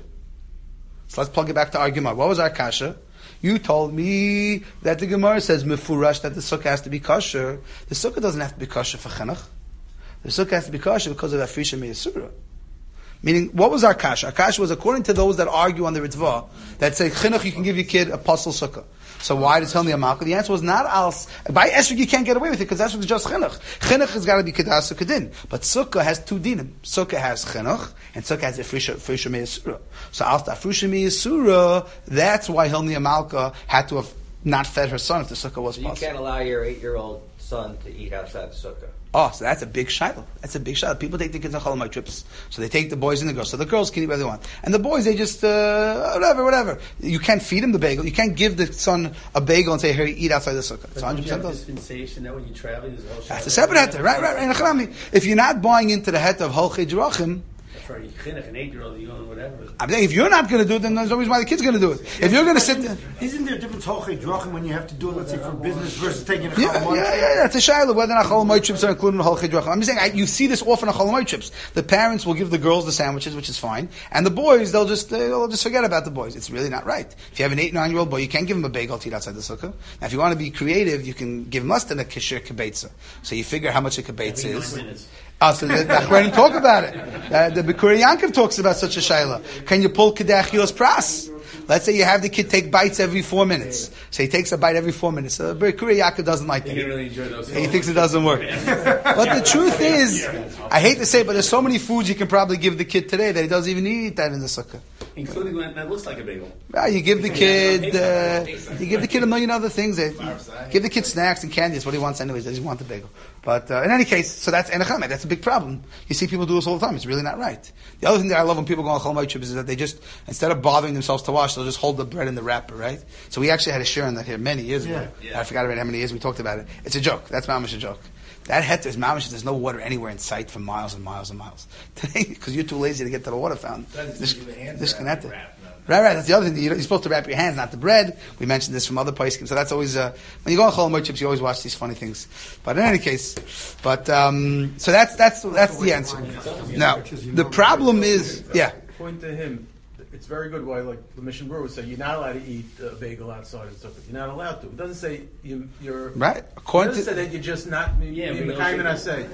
So let's plug it back to our Gemara. What was our kasha? You told me that the Gemara says mefurash that the sukkah has to be kosher. The sukkah doesn't have to be kosher for chinuch. The sukkah has to be kosher because of afrisha meyasura. Meaning, what was our kasha? Our kasha was according to those that argue on the Ritva, that say, chinuch, you can give your kid a puzzle sukkah. So why did tell me a malka? The answer was not als. By esrog you can't get away with it, because that's what's just chinuch. Chinuch has got to be kedas sukkah din. But sukkah has two dinim. Sukkah has chinuch, and sukkah has afrisha meyasura. So als the afrisha meyasura, that's why Hilni Amalka had to have not fed her son if the sukkah was so you possible. can't allow your eight-year-old son to eat outside the sukkah. Oh, so that's a big shiloh. That's a big shiloh. People take the kids on Chol trips. So they take the boys and the girls. So the girls can eat whatever they want. And the boys, they just, uh, whatever, whatever. You can't feed him the bagel. You can't give the son a bagel and say, here, eat outside the sukkah. It's one hundred percent does. Dispensation that when you travel, there's a whole That's a separate heter. Right, right, right. If you're not buying into the heter of Holchei Drachim, for a chinuch, an eight-year-old, you going whatever. I'm saying, if you're not going to do it, then there's always why the kid's going to do it. If you're going to sit there... Isn't there a difference Holchei Drachim when you have to do it, let's say, for business versus taking a Yeah, Chol yeah, yeah, yeah. It's a shiloh whether or not Chol Hamoed trips are included in Holchei Drachim. I'm just saying, I, you see this often on Chol Hamoed trips. The parents will give the girls the sandwiches, which is fine, and the boys, they'll just they'll just forget about the boys. It's really not right. If you have an eight, nine-year-old boy, you can't give him a bagel to eat outside the sukkah. Now, if you want to be creative, you can give him less than a kishir kibetza. So you figure how much a kibetza is. Oh, so the Achronim talk about it. Uh, the Bikurim Yankov talks about such a shayla. Can you pull Kedech Yos Pras? Let's say you have the kid take bites every four minutes. So he takes a bite every four minutes. So Bikurim Yankov doesn't like that. He really enjoy those. He thinks it doesn't work. But the truth is, I hate to say it, but there's so many foods you can probably give the kid today that he doesn't even eat that in the sukkah. Including one that looks like a bagel. Well, you give the kid, uh, you give the kid a million other things. That, give the kid snacks and candy. That's what he wants anyways. He doesn't want the bagel. But uh, in any case, so that's enechame. That's a big problem. You see people do this all the time. It's really not right. The other thing that I love when people go on Chol Hamoed trips is that they just, instead of bothering themselves to wash, they'll just hold the bread in the wrapper, right? So we actually had a share on that here many years ago. Yeah. Yeah. I forgot about how many years we talked about it. It's a joke. That's mamish a joke. That heter is mamish. There's no water anywhere in sight for miles and miles and miles. Today, because you're too lazy to get to the water fountain, Dis- disconnected. Right, right. That's the other thing. You're supposed to wrap your hands, not the bread. We mentioned this from other places. So that's always, uh, when you go on Chol Hamoed trips, you always watch these funny things. But in any case, but, um, so that's, that's, that's the answer. Now, the problem is, yeah. Point to him. It's very good why, like the Mission Brewer would say, you're not allowed to eat a bagel outside and stuff. You're not allowed to. It doesn't say you, you're. Right. According it doesn't to, say that you're just not. Yeah, Mekayim I say.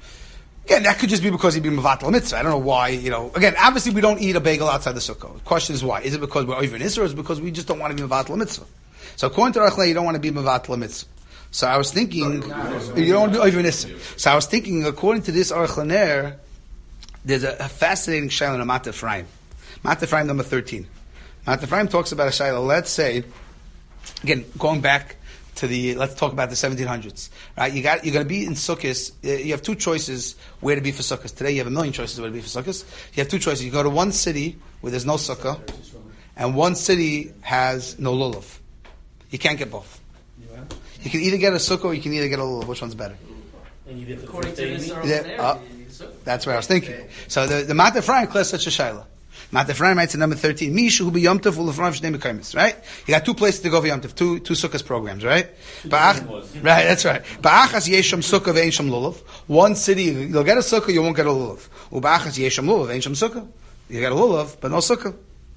Again, that could just be because he'd be mevatel mitzvah. I don't know why, you know. Again, obviously we don't eat a bagel outside the sukkah. The question is why? Is it because we're over in Israel, or is it because we just don't want to be mevatel mitzvah? So according to Aruch LaNer, you don't want to be mevatel mitzvah. So I was thinking, you don't want to be over in Israel. So I was thinking, according to this Aruch LaNer, there's a, a fascinating shayla in Mat Ephraim. Mat Ephraim number thirteen. Mat Ephraim talks about a shayla. Let's say, again, going back to the, let's talk about the seventeen hundreds, right? You got, you're going to be in Sukkot. You have two choices where to be for Sukkot. Today you have a million choices where to be for Sukkot. You have two choices. You go to one city where there's no Sukkah, and one city has no lulav. You can't get both. You can either get a Sukkah or you can either get a lulav. Which one's better? According to this Aruch Yeah, LaNer, uh, that's what I was thinking. So the, the Mat Ephraim class such a shayla. Mat Ephraim writes in number thirteen, Mishu hu b'Yom Tov u'lefanav shnei mekaymis, right? You got two places to go for Yom Tov, two, two Sukkot programs, right? Ba'ach, right, that's right. Ba'achas yesham Sukkah ve'en sham lulav. One city, you'll get a Sukkah, you won't get a lulav. U'ba'achas yesham lulav, ve'en sham Sukkah. You get a lulav, but no Sukkah.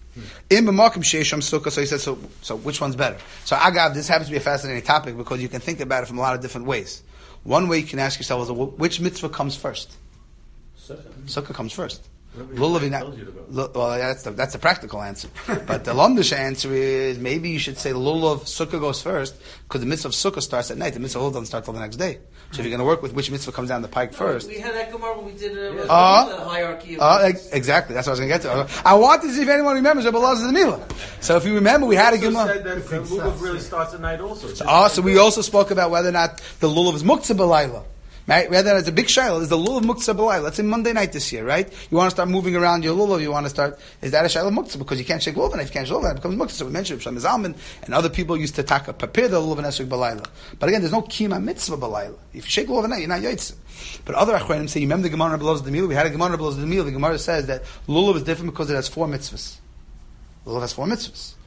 In b'makim she'esham Sukkah, so he said, so, so which one's better? So Agav, this happens to be a fascinating topic because you can think about it from a lot of different ways. One way you can ask yourself is, which mitzvah comes first? Sukkah. Sukkah comes first. Lulav, well, that's the, that's the practical answer. But the Lomdish answer is maybe you should say Lulav, Sukkah goes first, because the mitzvah of Sukkah starts at night. The mitzvah of Lulav doesn't start till the next day. So if you're going to work with which mitzvah comes down the pike first. We had that Gemara when we did a, uh, a hierarchy of uh, exactly, that's what I was going to get to. I wanted to see if anyone remembers Rabbi Elazar the Mila. So if you remember, we had a Gemara. said that the Lulav really starts at night also. So, uh, so we also spoke about whether or not the Lulav is Muktzah B'layla. Right? Rather, it's a big shayla. Is the lulav muktzah b'layla? Let's say Monday night this year, right? You want to start moving around your lulav. You want to start. Is that a shayla muktzah? Because you can't shake lulav, and if you can't shake lulav, it becomes muktzah. So we mentioned Shlomo Zalman and other people used to taka prepare the lulav and esrog b'layla. But again, there's no kima mitzvah b'layla. If you shake lulav at night, you're not yaitz. But other achronim say, you remember the Gemara below the meal? We had a Gemara below the meal. The Gemara says that lulav is different because it has four mitzvahs. Lulav has four mitzvahs.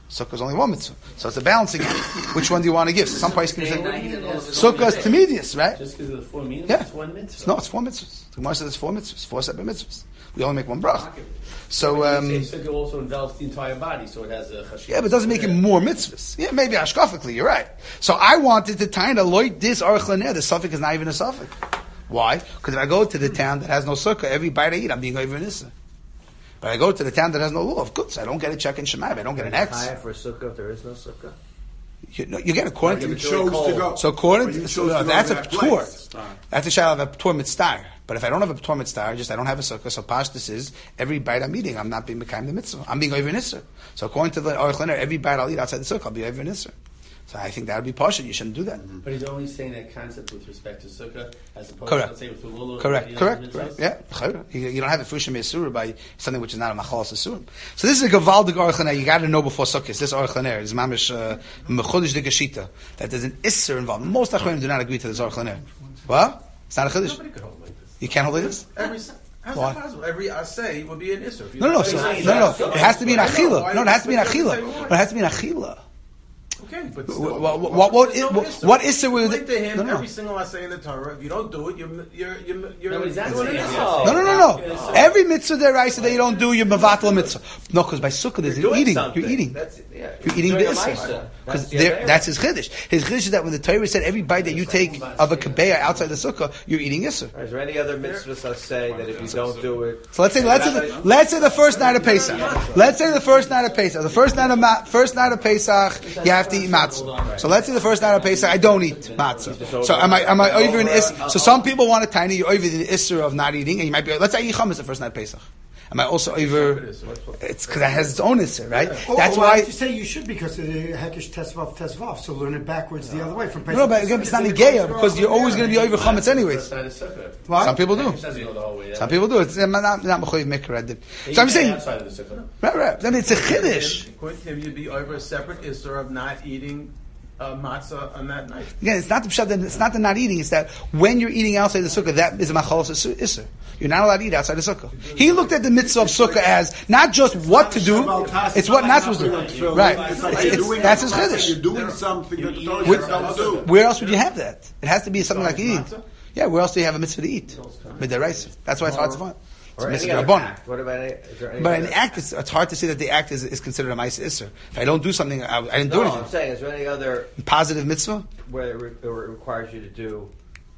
Sukkah is only one mitzvah. So it's a balancing act. Which one do you want to give? So some place can say, Sukkah is Tamidius, right? Just because of the four meanings, Yeah. it's one mitzvah. No, it's four mitzvahs. The Gemara says it's four mitzvahs, four separate mitzvahs. We only make one bracha. So, But um, you say Sukkah also envelops the entire body, so it has a chashivah. yeah, but it doesn't make it more mitzvahs. Yeah, maybe hashkafically, you're right. So I wanted to tie in a loit this aruch laneh. The suffix is not even a suffix. Why? Because if I go to the town that has no sukkah, every bite I eat, I'm being over nissa. But I go to the town that has no lulav, good, so I don't get a check in Shemaim, I don't get an X. Higher for a sukkah if there is no sukkah? You, no, you get according Like to if it's really chose to go. So according Or you to chose so, to no, go that's to a that tour. place. That's a shal of a tour mitzvah. But if I don't have a tour mitzvah, just I don't have a sukkah. So pashtus is every bite I'm eating, I'm not being mekayim the mitzvah. I'm being over nisser. So according to the aruch laneh, every bite I'll eat outside the sukkah, I'll be over nisser. So I think that would be partial. You shouldn't do that. But he's only saying that concept with respect to Sukkah, as opposed Correct. to, let's say, with the Lulav. Correct, correct, correct. Yeah, you, you don't have a fushim esur by something which is not a machalas esur. So this is a gavaldig aruch laneh. You got to know before sukkah. This aruch laneh is mamish mechudish de geshita that there's an isser involved. Most achronim do not agree to this aruch laneh. What? It's not a chiddush. Nobody could hold like this. You can't hold like this. Every, how's Why? that possible? Every asay would be an isser. If you No, no, don't so, say no, no. that, It has to be an I know. achila. Why No, it has to be an does it say achila. why? No, it has to be an achila. Okay, but still, What- what- what- what- there's no what- isser. what isser would- According to him, no, no. every single assay in the Torah, if you don't do it, you're you're you're, you're No, he's not doing an saying isser. that. No, no, no, no. Every mitzvah deraisa that you don't do, you're mevatel a mitzvah. No, because by sukkah there's You're an doing eating. something. You're eating. That's, yeah, You're eating the doing a isser. ma'aseh. Because That's the that's, that's his chiddush. His chiddush is that when the Torah said every bite that you take of a kabeya outside the sukkah, you're eating isser. Is there any other mitzvahs that say that if you don't do it, So let's say let's say the, let's say the first night of Pesach. Let's say the first night of Pesach. The first night of ma- first night of Pesach, you have to eat matzah. So let's say the first night of Pesach, I don't eat matzah. So am I am I over in is? So some people want a tiny. You're over the isser of not eating, and you might be. Let's say I eat chametz the first night of Pesach. Am I also over? It's because it has its own isser, right? Oh, That's well, why. you say you should because of the hekesh tesvav tesvav. So learn it backwards the other way from. No, but again, it's not negeya because you're always going to be over chametz anyways. Outside of Sukkah. What? Some people do. It doesn't go the whole way down. Some people do. It's not not mechoyev mikra. You So I'm can saying, outside of the Sukkah. right, right. I mean, it's a chiddush. According to him, you'd be over a separate isser of not eating uh, matzah on that night. Again, it's not the pshat that it's not the not eating. It's that when you're eating outside the sukkah, that is a machalos isser. You're not allowed to eat outside the sukkah. He looked at the mitzvah of sukkah as not just what to do; it's what not supposed to do. Right? It's It's, like it's, you're doing that's his something, chiddush. You're doing something that the Torah Where- says don't do. Where else would you have that? It has to be something like eating. Matzah? Yeah, where else do you have a mitzvah to eat? Midaraisa. That's why it's hard to find. It's a or any mitzvah other rabbanon. act? What about any, is there any But other- an act, is, it's hard to say that the act is, is considered a ma'aseh isser. If I don't do something, I, I didn't do No, I'm anything. saying, is there any other Positive mitzvah, where it, re- where it requires you to do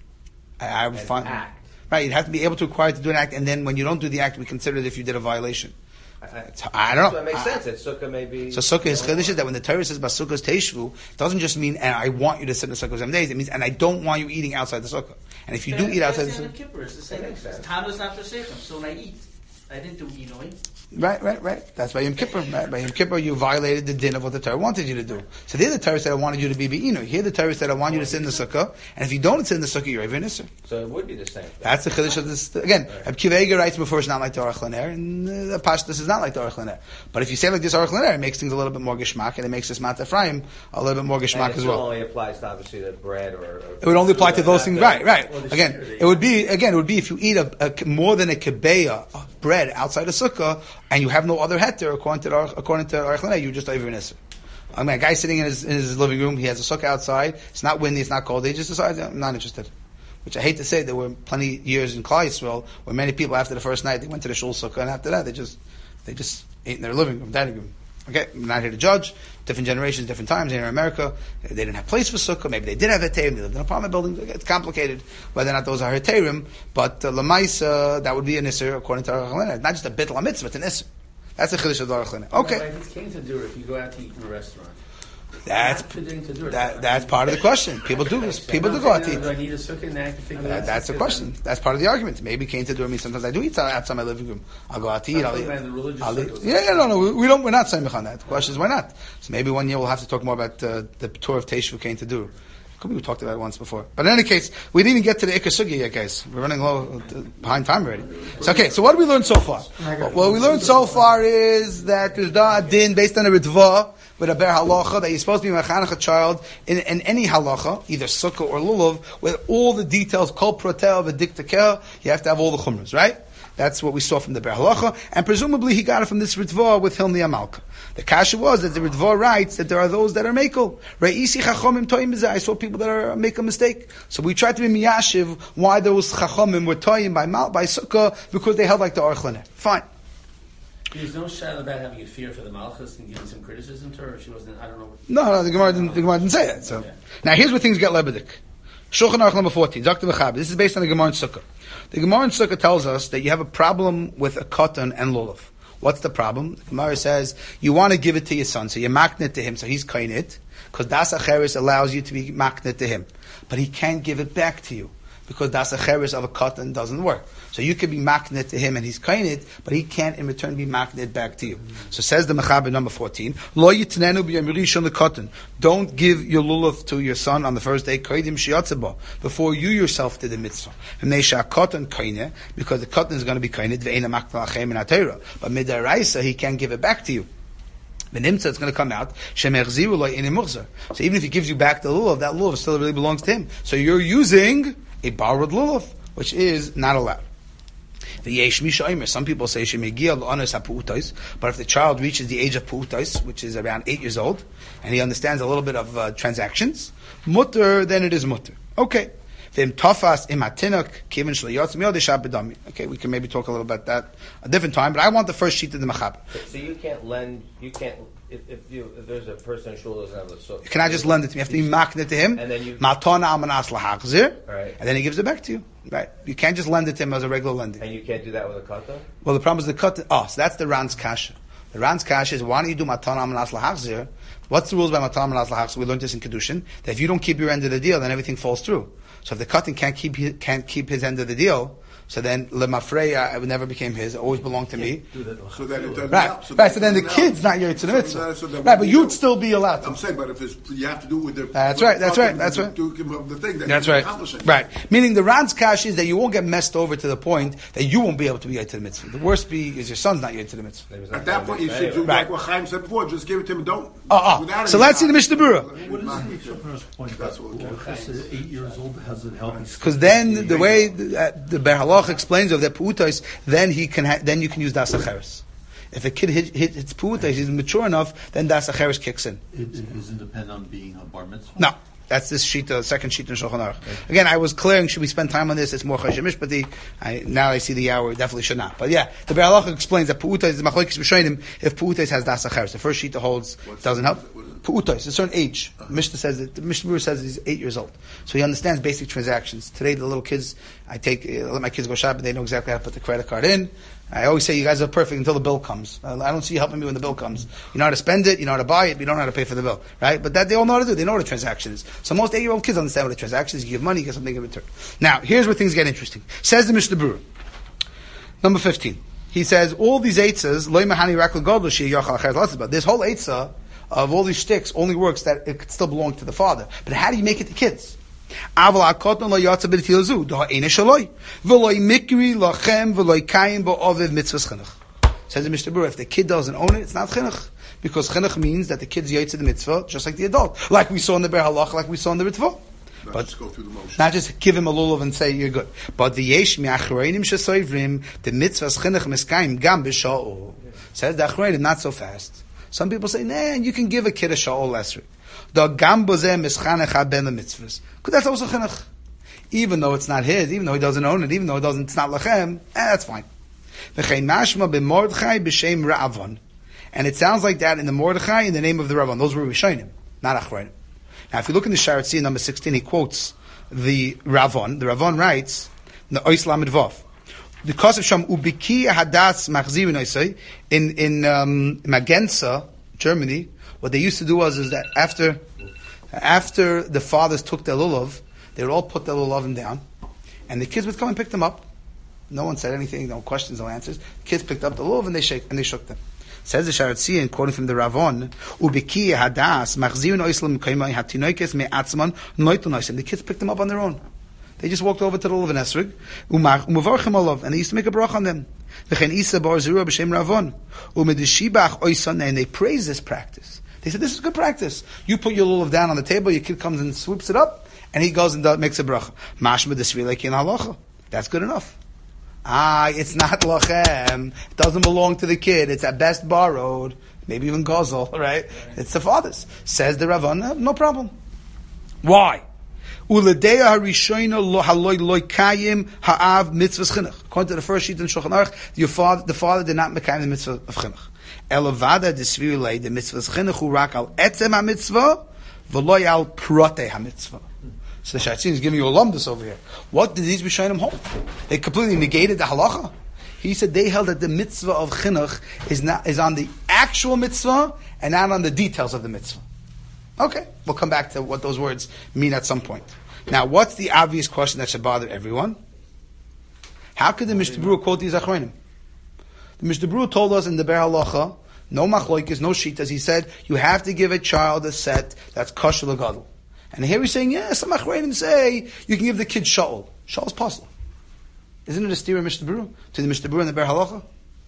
I, I would an find. act? Right, you'd have to be able to require to do an act, and then when you don't do the act, we consider it if you did a violation. I, I, I don't know. So it makes I- sense that sukkah may be. So sukkah is chiddush is that when the Torah says basukkah's teishvu, it doesn't just mean and I want you to sit in the sukkah seven days. It means and I don't want you eating outside the sukkah. And if you do eat outside the Yom sukkah, Kippur, it's the same. That makes sense. Tana's not the same. So when I eat, I didn't do Inoi. right, right, right. That's by Yom Kippur. Right? By Yom Kippur, you violated the din of what the Torah wanted you to do. So there, the Torah said I wanted you to be beinu. Here, the Torah said I want you to sit in the sukkah. And if you don't sit in the sukkah, you're even nisser. So it would be the same. That's the chiddush of this. Again, Reb Kiva Eger writes before it's not like the Aruch LaNer, and uh, the Pashtus is not like the Aruch LaNer. But if you say like this Aruch LaNer, it makes things a little bit more geshmak, and it makes this Mat Ephraim a little bit more And geshmak it as still well. only applies to obviously the bread or. or It would only apply to those things, right? Right. Or the Again, shear, it would be again. It would be if you eat a, a more than a kebeya of bread outside a sukkah, and you have no other heter according to Aruch- according to Aruch LaNer, you just over nisser. I mean, a guy sitting in his, in his living room, he has a sukkah outside. It's not windy, it's not cold. He just decides, I'm not interested. Which I hate to say, there were plenty of years in Klal Yisrael where many people after the first night they went to the shul sukkah, and after that they just they just ate in their living room, dining room. Okay, I'm not here to judge. Different generations, different times. Here in America, they didn't have place for sukkah. Maybe they did have heterim. They lived in an apartment building. It's complicated whether or not those are heterim. But uh, lamaisa, that would be an isser according to Aruch LaNer. It's not just a bittul mitzvah; it's an isser. That's the chiddush of the Aruch LaNer. Okay, Right, it's king to do it if you go out to eat in a restaurant. that's Not forbidding to do it. that, that's part of the question. People do this. People do go out to eat. Do I need a sukkah and I have to think That, that's the question. That's part of the argument. Maybe came to do means sometimes I do eat outside my living room. I'll go out to eat. I'll eat. talking about the religious I'll eat. circles. Yeah, yeah, no, no. We, we don't. We're not saying on that. The question is why not. So maybe one year we'll have to talk more about uh, the tour of Teshuvah came to do. Could be we talked about it once before. But in any case, we didn't even get to the Ikar Sugya yet, guys. We're running low uh, behind time already. So okay. So what did we learn so far? Well, what we learned so far is that there's da din based on a ritva with a ber halacha that you're supposed to be mechanech a child in, in any halacha, either sukkah or lulav, with all the details, kol protel v'diktakel. You have to have all the chumras, right? That's what we saw from the Ber Halacha, and presumably he got it from this Ritva with Hilni Amalka. The kasha was that the Ritva writes that there are those that are mekel. Re'isi chachomim toyim b'zeh. I saw people that are make a mistake. So we tried to be miyashiv why those chachomim were toyim by mal by sukkah because they held like the Orchliner. Fine. There's no shayla about having a fear for the Malchus and giving some criticism to her. Or she wasn't. I don't know. No, no, the Gemara didn't. The Gemara didn't say that. So Okay. now here's where things get lebedik. Shulchan Aruch number fourteen. Doctor Mechaber. This is based on the Gemara in Sukkah. The Gemara in Sukkah tells us that you have a problem with a katan and lulav. What's the problem? The Gemara says you want to give it to your son, so you're maknet to him, so he's kainit, because das acheres allows you to be maknet to him, but he can't give it back to you because das acheres of a katan doesn't work. So you could be maknet to him and he's kainit, but he can't in return be maknet back to you. So says the Mechaber number fourteen, Lo yitnenu b'yom rishon lekatan. Don't give your lulav to your son on the first day, koidim shiyatzeba, before you yourself did the mitzvah. V'neisha katan kaineh, because the katan is going to be kainit, ve'ena makna lachem in atayra. But midaraisa, he can't give it back to you. The nimtza, it's going to come out. So even if he gives you back the lulav, that lulav still really belongs to him. So you're using a borrowed lulav, which is not allowed. Some people say but if the child reaches the age of pu'utais, which is around eight years old, and he understands a little bit of uh, transactions, mutter, then it is mutter. Okay. Okay, we can maybe talk a little about that a different time, but I want the first sheet of the Mechaber. So you can't lend, you can't, if, if, you, if there's a person in shul who doesn't have the sukkah. You cannot just lend it to me. You have to be maknet to him. And then you... Matana amanas lahachzir. Right. And then he gives it back to you. Right. You can't just lend it to him as a regular lending. And you can't do that with a kata? Well, the problem is the kata. Oh, so that's the Ran's kasha. The Ran's kasha is, why don't you do matana amanas lahachzir? What's the rules by matana amanas lahachzir? We learned this in Kedushin. That if you don't keep your end of the deal, then everything falls through. So if the katan can't keep can't keep his end of the deal, so then lemafreya it never became his. It always belonged to me. So then it doesn't right, help. So right. So then the kid's not your to the mitzvah. So right, but you'd still be allowed to. I'm saying, but if it's, you have to do it with the. That's right. That's right. That's right. Do the thing that that's right. Right. Meaning the Ran's kash is that you won't get messed over to the point that you won't be able to be to the mitzvah. The worst be is your son's not to the mitzvah. At that point, you should do right. like what Chaim said before. Just give it to him. Don't. Oh, oh. So let's see the Mishnah Berurah. What is the Shulchan point? That's what eight years old has it helped? Because then the way the, uh, the Ber Halach explains of that pu'utais, then he can ha- then you can use das acheres. If a kid hit, hit, hits pu'utais, he's mature enough, then das acheres kicks in. It, it doesn't depend on being a bar mitzvah? No. That's this sheet, the second sheet in Shulchan Aruch. Again, I was clearing, should we spend time on this? It's more chashemish, but the, I, now I see the hour, definitely should not. But yeah, the Ber Halacha explains that pu'utais is machlokes b'shonim if pu'utais has das acheres. The first sheet holds, doesn't help. Pu'utais, a certain age. Uh-huh. Mishnah says that, the Mishnah Berurah says he's eight years old. So he understands basic transactions. Today, the little kids, I take, uh, let my kids go shopping, they know exactly how to put the credit card in. I always say you guys are perfect until the bill comes. I don't see you helping me when the bill comes. You know how to spend it, you know how to buy it, but you don't know how to pay for the bill. Right? But that they all know how to do. They know what a transaction is. So most eight-year-old kids understand what a transaction is. You give money, you get something in return. Now, here's where things get interesting. Says the Mishnah Berurah. Number fifteen. He says, all these eitzahs, loy mahani rak l'godol she'eh yochal acher l'tzibah. This whole eitzah of all these shticks only works that it could still belong to the father. But how do you make it to kids? Says the Mishnah Berurah, if the kid doesn't own it, it's not chinuch. Because chinuch means that the kid's yaitz the mitzvah, just like the adult. Like we saw in the Ber Halach, like we saw in the Ritva. Not but just go through the motions. Not just give him a lulav and say you're good. But the yesh mi'achreinim shesoivrim, the mitzvah's chinuch miskayim gam b'sha'ol. Says the achreinim, not so fast. Some people say, nah, you can give a kid a sha'ol lesser. The gam bozeh mischanech haben the mitzvahs. Because that's also chinuch. Even though it's not his, even though he doesn't own it, even though it doesn't, it's not lachem, eh, that's fine. V'chein mashma b'mordechai b'shem Ra'avon. And it sounds like that in the Mordechai in the name of the Ravan. Those were Rishonim, not Achronim. Now, if you look in the Sharat Tzia number sixteen, he quotes the Ravon. The Ravon writes, the Ois Lamed Vav. The cause of Sham Ubiki Hadas Machzir Noisei in in um, Magenza, Germany. What they used to do was is that after after the fathers took their lulav, they would all put their lulav down, and the kids would come and pick them up. No one said anything, no questions, no answers. The kids picked up the lulav and they shake and they shook them. Says the Sharat Tzia, quoting from the Ravon, Ubiki Hadas Machzir Noisei Kaimai Hatinoikes Me'atzman Noitu Noisei. The kids picked them up on their own. They just walked over to the lulav and esrog, umavarchim olav, and they used to make a bracha on them. V'chein isa bar zerua b'shem Ravon, umedishibach oisan, and they praise this practice. They said, this is good practice. You put your lulav down on the table, your kid comes and swoops it up, and he goes and does, makes a bracha. Mashma desri like in halacha. That's good enough. Ah, it's not lachem. It doesn't belong to the kid. It's at best borrowed, maybe even gozel, right? It's the father's. Says the Ravana, no problem. Why? Uledeya harishoina lo haloy loy kayim ha'av mitzvahs chinuch. According to the first sheet in Shulchan Aruch, your father, the father did not mekayim the mitzvah of chinuch. Elavada desvirulei the mitzvahs chinuch hu rak al etzem ha-mitzvah v'loy al protei ha-mitzvah. So the Shatzin is giving you a lumdus over here. What did these Rishonim hold? They completely negated the halacha. He said they held that the mitzvah of chinuch is not is on the actual mitzvah and not on the details of the mitzvah. Okay, we'll come back to what those words mean at some point. Now, what's the obvious question that should bother everyone? How could the Mishnah Berurah quote these achronim? The Mishnah Berurah told us in the Ber Halacha, no machloikis, no shitas. He said you have to give a child a set that's kosher l'gadol. And here he's saying, yes, some achronim say you can give the kid sha'ol. Sha'ol's possible. Isn't it a stira Mishnah Berurah to the Mishnah Berurah and the Ber Halacha?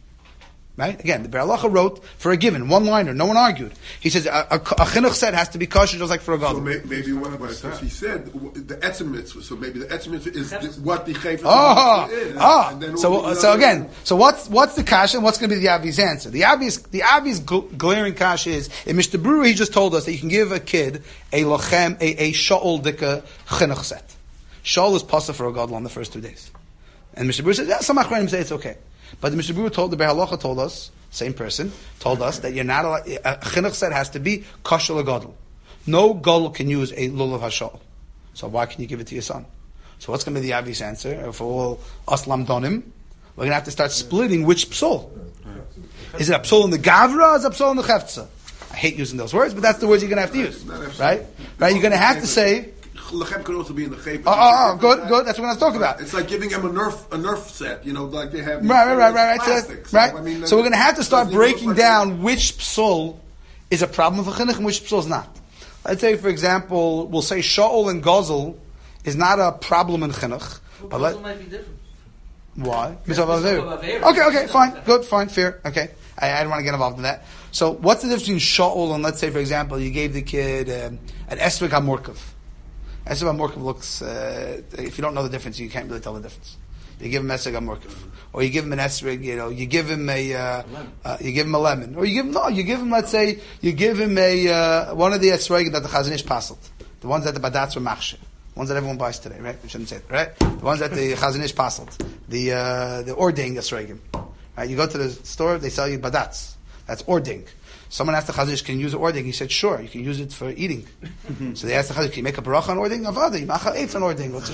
Right? Again, the Ber Halacha wrote for a given, one liner, no one argued. He says a, a, a chinuch set has to be kosher just like for a gadol. So may, maybe what, what he said, the etzem mitzvah. So maybe the etzem mitzvah is the, what the chayfetz oh, is. Oh, and then so so again, so what's what's the kasha and what's going to be the obvious answer? The obvious the obvious gl- glaring kasha is in Mishnah Berurah he just told us that you can give a kid a lochem a, a sha'ol dika chinuch set. Sha'ol is pasuk for a gadol on the first two days, and Mishnah Berurah says yeah, some achronim say it's okay. But the Mishnah Berurah told, the Ber Halacha told us, same person, told us that you're not allowed, a chinuch set has to be kosher l'gadol. No gadol can use a lulav hashal. So why can you give it to your son? So what's going to be the obvious answer? For all us lamdonim, we're going to have to start splitting which psol. Is it a psol in the gavra or is it a psol in the chefza? I hate using those words, but that's the words you're going to have to use. Right? Right? You're going to have to say, Lechem could also be in the chayfetz. Oh, oh, oh, good, good. That's what I was talking about. It's like giving him a Nerf, a Nerf set, you know, like they have. Right, right, right, right, right. Plastic, so, right. So, I mean, so we're going to have to start breaking like down that. which psol is a problem for chinuch and which psol is not. Let's say, for example, we'll say sha'ol and gozel is not a problem in chinuch. Well, but let, might be different. Why? Okay, okay, okay, fine, good, fine, fair, okay. I, I don't want to get involved in that. So what's the difference between sha'ol and, let's say, for example, you gave the kid um, an esrog hamorkav. Esrog hamorkav looks, uh, if you don't know the difference, you can't really tell the difference. You give him esrog hamorkav. Or you give him an esrog, you know, you give him a, uh, uh, you give him a lemon. Or you give him, no, you give him, let's say, you give him a, uh, one of the esrog that the Chazon Ish pasaled. The ones that the Badatz were machshir. The ones that everyone buys today, right? We shouldn't say it, right? The ones that the Chazon Ish pasaled. The, uh, the ording esrogim. Right? You go to the store, they sell you Badatz. That's ording. Someone asked the Chazon Ish, can you use ording? He said, sure, you can use it for eating. So they asked the Chazon Ish, can you make a bracha on ording? Avada, you machal eitz on ording. What's the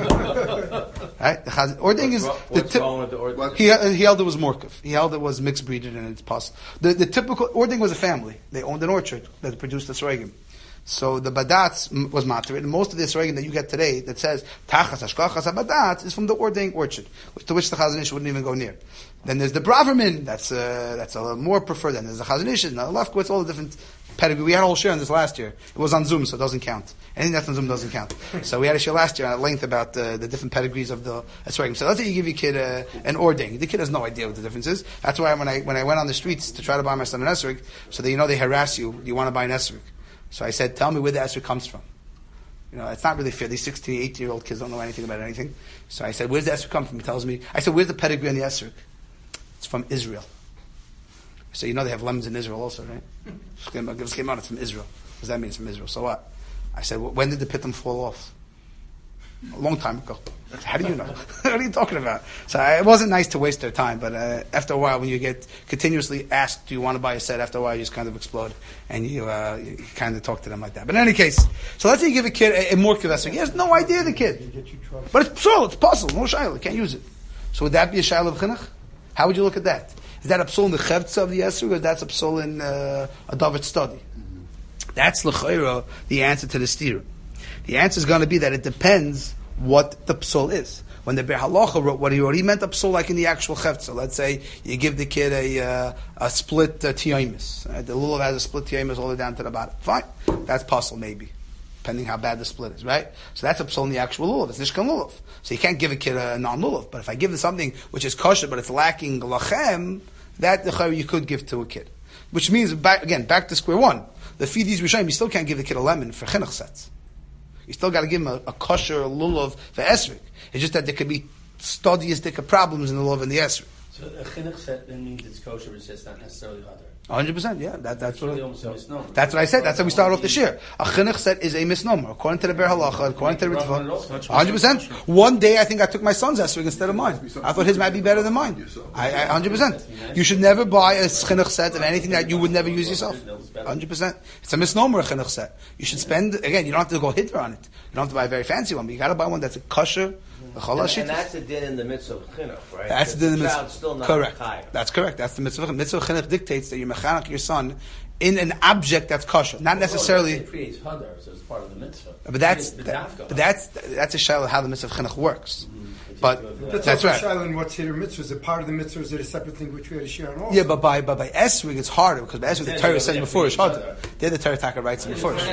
shayla? Right? The Chazon, ording is... What's the wrong with the ording? He, he held it was morkav. He held it was mixed breeded and it's possible. The, the typical... Ording was a family. They owned an orchard that produced the sregim. So the badatz was matir, and most of the sregim that you get today that says tachas hashkachas habadatz is from the ording orchard, to which the Chazon Ish wouldn't even go near. Then there's the braverman, that's uh, that's a little more preferred. Then there's the Chazon Ish, and the Lefkowitz, all the different pedigree. We had a whole share on this last year. It was on Zoom, so it doesn't count. Anything that's on Zoom doesn't count. So we had a share last year at length about uh, the different pedigrees of the sregim. So let's say you give your kid uh, an ording. The kid has no idea what the difference is. That's why when I when I went on the streets to try to buy my son an esrog, so that you know they harass you, you want to buy an esrog. So I said, tell me where the esrog comes from. You know, it's not really fair. These sixteen, eighteen-year-old kids don't know anything about anything. So I said, where's the esrog come from? He tells me. I said, where's the pedigree on the esrog? It's from Israel. So you know they have lemons in Israel also, right? Just came out, it's from Israel. What does that mean it's from Israel? So what? I said, well, when did the pitum fall off? A long time ago. How do you know? What are you talking about? So I, it wasn't nice to waste their time, but uh, after a while, when you get continuously asked, do you want to buy a set? After a while, you just kind of explode, and you, uh, you kind of talk to them like that. But in any case, so let's say you give a kid a, a morkav esrog. He has no idea, the kid. But it's psul, it's puzzle, no shayla, can't use it. So would that be a shayla of chinuch? How would you look at that? Is that a psul in the chevtza of the esrog, or that's a psul in uh, a davet study? That's l'chayra, the answer to the stira. The answer is going to be that it depends what the psul is. When the Ber Halacha wrote what he wrote, he meant a psul like in the actual chefza. Let's say you give the kid a uh, a split uh, tiyomis. Right? The lulav has a split tiyomis all the way down to the bottom. Fine, that's puzzle maybe, depending how bad the split is, right? So that's a psul in the actual lulav. It's nishkan lulav. So you can't give a kid a non-lulav. But if I give them something which is kosher but it's lacking lachem, that the you could give to a kid. Which means, back, again, back to square one. The Fidis Rishayim, you still can't give the kid a lemon for chinuch sets. You still got to give him a, a kosher lulav for esrog. It's just that there could be studiistic problems in the law of the Esrog. So a chinuch set then means it's kosher, but it's just not necessarily other. one hundred percent, yeah. That, that's, what, really almost a misnomer. that's what I said. That's how we start off the shir. A chinuch set is a misnomer. According to the Ber Halacha, according to the Ritva. one hundred percent. One day I think I took my son's esrog instead of mine. I thought his might be better than mine. I, I, one hundred percent. You should never buy a chinuch set of anything that you would never use yourself. one hundred percent. It's a misnomer, a chinuch set. You should spend, again, you don't have to go hither on it. You don't have to buy a very fancy one, but you got to buy one that's a kosher. And, and that's a din in the mitzvah of chinuch, right? That's the din in the mitzvah. Still not correct. Chayav. That's correct. That's the mitzvah. Mitzvah chinuch dictates that you mechanech your son in an object that's kosher, not necessarily. It creates hadar, so it's part of the mitzvah. But that's that, but that's that's a shaila how the mitzvah of chinuch works. Mm-hmm. But that's, that's right. Shaila in what's hitter mitzvah. Is it part of the mitzvah? Is it a separate thing which we had to share on all? Yeah, but by but by esrog it's harder because by esrog the Torah says before is hadar. There the Torah taka writes it before.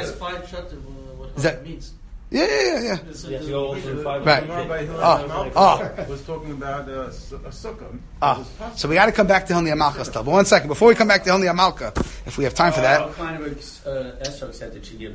Is that means? Yeah, yeah, yeah, yeah. Right. Oh, oh. Was talking about a, a sukkah. Ah, so we got to come back to Hilni Amalka still. But one second, before we come back to Hilni Amalka, if we have time for that. What kind of esrog said that she gave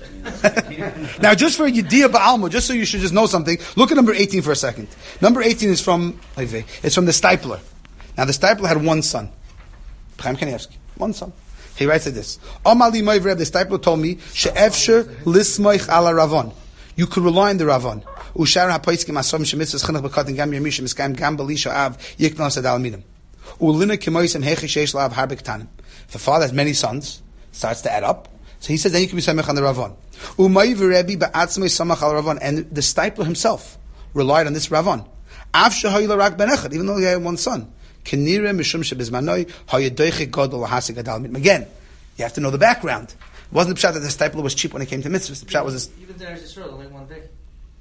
her? Now, just for Yediyah Ba'alma, just so you should just know something, look at number eighteen for a second. Number eighteen is from, it's from the Stipler. Now, the Stipler had one son. Chaim Kanievsky. One son. He writes like this. Amali Moiv the Stipler told me, She'efsher lismoich ala Ravon. You could rely on the Ravon. Ushar hapoiskim asom shemitzvos chinuch b'katin gam yirmishim iskayim gam b'lisha av yiknon sadal minim. Ulina kimoisem hechi sheish la'av har b'ktanim. If a father has many sons, starts to add up. So he says then you can be samech on the Ravon. Umayv Rebbe ba'atzmei samach al Ravon. And the Stipler himself relied on this Ravon. Av shehoy rak ben echad, even though he had one son. Kenire mishum shebizmanoi hayadoiche godol lahasig adal minim. Again, you have to know the background. It wasn't the pshat that the Stipler was cheap when it came to mitzvahs. The pshat was this. Even the Eretz Yisrael, only one day.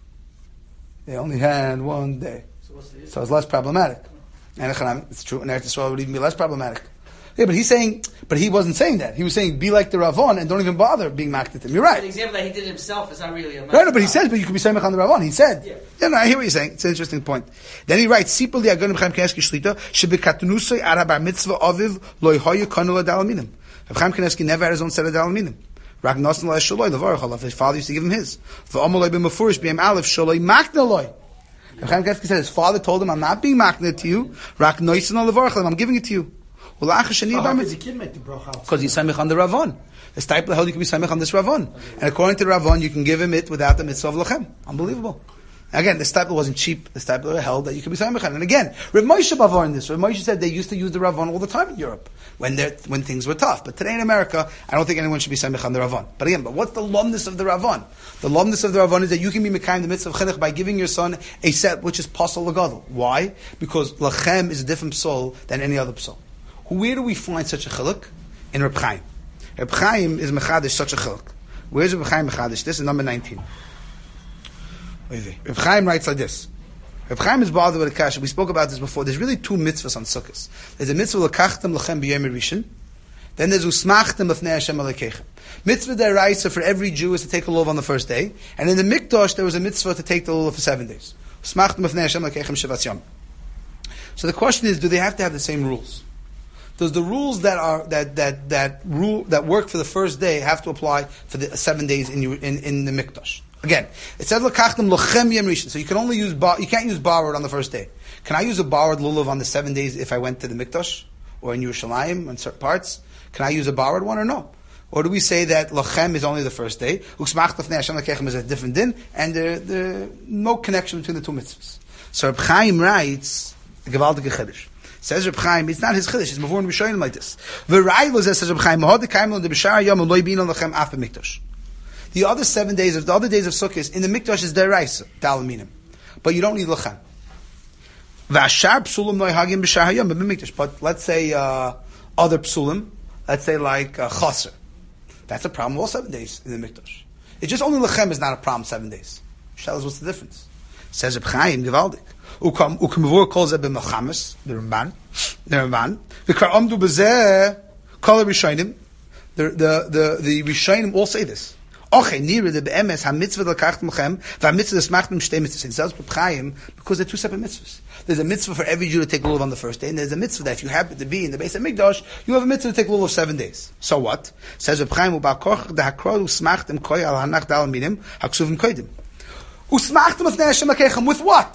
They only had one day. So, what's the so it's less problematic. And it's true, and Eretz Yisrael would even be less problematic. Yeah, but he's saying, but he wasn't saying that. He was saying, be like the Ravon and don't even bother being makdatim. You're right. The example that he did himself is not really a right, no, but he says, but you can be samech on the Ravon. He said. Yeah. yeah, no, I hear what you're saying. It's an interesting point. Then he writes, Sipel li agonim Chaim Kanievsky shlita, shebekatnusay ara bar mitzvah aviv loy hoyu kanula dalaminim. Chaim Kanievsky never had his own set of dalaminim. Rak nasan la shaloi levarach alav. His father used to give him his. V'amaloi b'mafurish b'yem aleph shaloi maknaloi. Chaim Kanievsky said his father told him, I'm not being makna to you. Rak nasan la levarach alav. I'm giving it to you. So how does the kid make the bracha? Because he's samech on the Ravon. The Stipler held you can be samech on this Ravon. And according to the Ravon, you can give him it without the mitzvah of lachem. Unbelievable. Again, the Stipler wasn't cheap. The Stipler held that you can be samech on. And again, Rav Moshe Bavar in this. Rav Moshe said they used to use the Ravon all the time in Europe when when things were tough. But today in America, I don't think anyone should be samech on the Ravon. But again, but what's the lumness of the Ravon? The lumness of the Ravon is that you can be mekayim the mitzvah of chinuch by giving your son a set which is pasal l'gadol. Why? Because lachem is a different psal than any other psal. Where do we find such a chiluk? In Reb Chaim. Reb Chaim is mechadish such a chiluk. Where's Reb Chaim mechadish? This is number nineteen. Reb Chaim writes like this. Reb Chaim is bothered with a kasha. We spoke about this before. There's really two mitzvahs on Sukkot. There's a mitzvah l'kachtem l'chem b'yom rishon. Then there's usmachtem l'fnei Hashem alekechem. Mitzvah deraisa for every Jew is to take a lulav on the first day. And in the Mikdash there was a mitzvah to take the lulav for seven days. Usmachtem l'fnei Hashem alekechem shivat yom. So the question is, do they have to have the same rules? Does the rules that are that that that rule that work for the first day have to apply for the seven days in you, in, in the Mikdash? Again, it says l'kachtem lochem yom rishon, so you can only use bar, you can't use borrowed on the first day. Can I use a borrowed lulav on the seven days if I went to the Mikdash or in Yerushalayim in certain parts? Can I use a borrowed one or no? Or do we say that lochem is only the first day? Uksmach tafnei Hashem lekechem is a different din, and the the no connection between the two mitzvahs. So Reb Chaim writes a gewaltige chiddush. Says Reb Chaim, it's not his chiddush, it's Mavur and Rishonim like this. V'raylo says Reb Chaim, Mahod kaimel de b'shar yom loy bin lachem af b'mikdash. The other seven days of the other days of Sukkot in the Mikdash is deraisa, dalaminim, but you don't need lachem. V'ashar psulim loy hagim b'shar hayom b'mikdash. But let's say uh, other psulim, let's say like uh, chaser, that's a problem all seven days in the Mikdash. It's just only lachem is not a problem seven days. Tell us what's the difference. Says Reb Chaim, gewaldik. Ukam ukamavur calls it b'machamis, the Ramban, the Ramban. V'kar amdu b'zeh kol Rishonim. The the the the Rishonim all say this. Okay, nira the be'emes ha mitzvah l'kachtem lechem v'ha mitzvah l'smachtem shtei mitzvahs. It says Reb Chaim because they're two separate mitzvahs. There's a mitzvah for every Jew to take lulav on the first day, and there's a mitzvah that if you happen to be in the Beis HaMikdash, you have a mitzvah to take lulav seven days. So what? Says Reb Chaim u'ba'koch dehakro u'smachtem koy al hanach dal minim haksuvim koydim. U'smachtem l'fnei Hashem lekechem with what?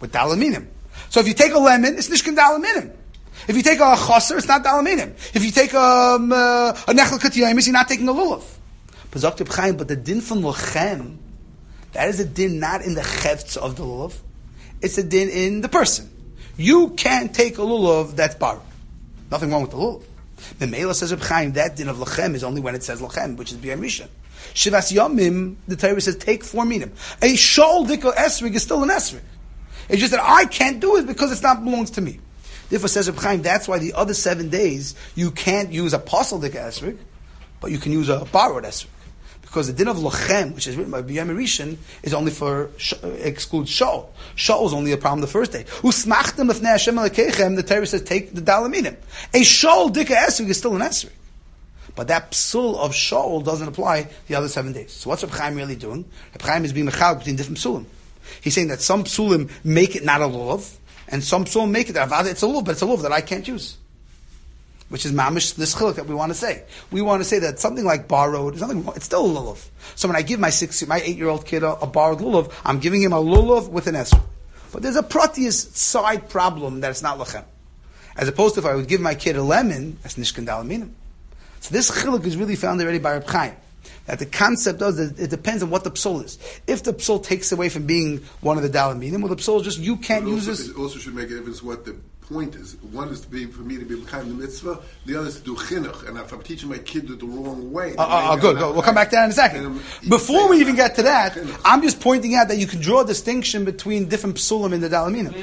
with dalaminim. So if you take a lemon, it's nishkin dalaminim. If you take a chaser, it's not dalaminim. If you take um, uh, a nechel katiyamis, you're not taking a lulav. But Zok Reb Chaim, but the din from lochem, that is a din not in the chefts of the lulav. It's a din in the person. You can't take a lulav that's bar. Nothing wrong with the lulav. The Meila says Reb Chaim, that din of lochem is only when it says lochem, which is b'yam rishon. Shivas yomim, the Torah says take four minim. A shol dikol esrig is still an esrig. It's just that I can't do it because it's not belongs to me. Therefore, says Reb Chaim, that's why the other seven days you can't use a posel dik esrig, but you can use a borrowed esrig. Because the din of lochem, which is written by B'yam Rishon, is only for sh- excludes shol. Shol is only a problem the first day. Usmachtem lefnei Hashem alekechem, the Torah says take the dalaminim. A shol dika esrig is still an esrig, but that psul of shol doesn't apply the other seven days. So what's Reb Chaim really doing? Reb Chaim is being mechal between different psulim. He's saying that some psulim make it not a lulav, and some psulim make it avada. It's a lulav, but it's a lulav that I can't use. Which is mamish this chiluk that we want to say. We want to say that something like borrowed is nothing wrong. It's still a lulav. So when I give my six, my eight-year-old kid a, a borrowed lulav, I'm giving him a lulav with an esrog. But there's a pratius side problem that it's not lachem. As opposed to if I would give my kid a lemon, that's nishkan dalaminim. So this chiluk is really found already by Reb Chaim. That the concept does that it depends on what the psul is. If the psul takes away from being one of the dalaminim, well, the psul is just you can't but use also, this. It also should make a difference what the point is. One is to be for me to be l'chaim the mitzvah. The other is to do chinuch. And if I'm teaching my kid the wrong way, Oh, oh, oh good. good. We'll come back to that in a second. Before we even get to that, I'm just pointing out that you can draw a distinction between different psulim in the dalaminim.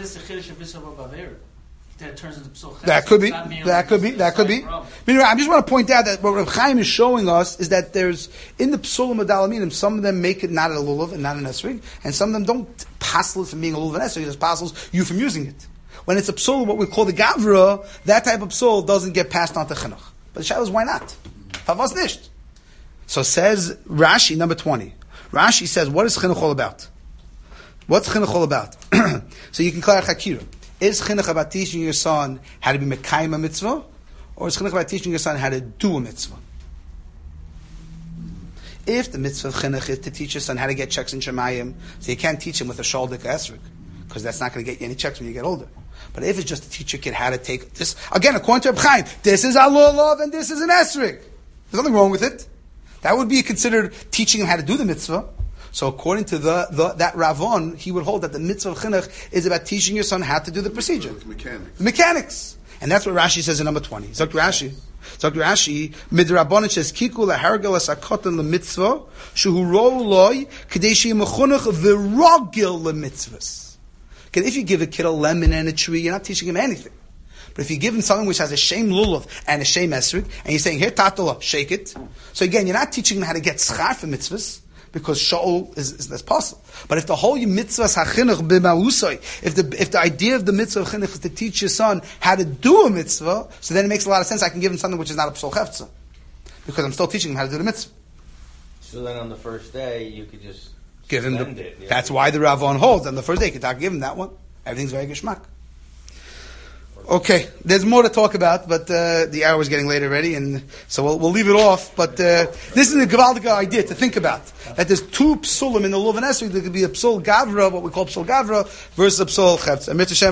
That turns into psul. That could be. That could be. That could be. Anyway, I just want to point out that what Reb Chaim is showing us is that there's in the psulim of dalaminim, some of them make it not a lulav and not an esrig, and some of them don't passel it from being a lulav and esrig. It just passels you from using it. When it's a psul, what we call the gavra, that type of psul doesn't get passed on to chinuch. But the shadow is why not? Favos nisht. So says Rashi, number twenty. Rashi says, what is chinuch all about? What's chinuch all about? So you can call it chakira. Is chinuch about teaching your son how to be mekayim a mitzvah, or is chinuch about teaching your son how to do a mitzvah? If the mitzvah of chinuch is to teach your son how to get checks in Shemayim, so you can't teach him with a shaldik esrik, because that's not going to get you any checks when you get older. But if it's just to teach your kid how to take this, again, according to Reb Chaim, this is a lulav and this is an esrik. There's nothing wrong with it. That would be considered teaching him how to do the mitzvah. So according to the, the that Ravon, he would hold that the mitzvah of chinuch is about teaching your son how to do the procedure. Mechanics. The mechanics. And that's what Rashi says in number twenty. Zok Rashi. Zok Rashi, midrabanan says, kiku lahargel asakotan lemitzvah, shuhu ro loy, kadei sheyimachunach v'rogil lemitzvahs. Okay, if you give a kid a lemon and a tree, you're not teaching him anything. But if you give him something which has a shame lulav and a shame esrig, and you're saying, here, tatala, shake it. So again, you're not teaching him how to get schar for mitzvahs, because shaul is, is that's possible. But if the whole mitzvah is hachinuch b'mausay, if the if the idea of the mitzvah of chinuch is to teach your son how to do a mitzvah, so then it makes a lot of sense. I can give him something which is not a psul chefza, because I'm still teaching him how to do the mitzvah. So then on the first day, you could just Give him the, it, yeah. That's why the Ravon holds on the first day. You can give him that one. Everything's very geschmack. Okay, there's more to talk about, but uh, the hour is getting late already, and so we'll, we'll leave it off. But uh, this is a gewaldige idea to think about, that there's two psulim in the lulav and esrog. There could be a psul gavra, what we call psul gavra, versus a psul chefza.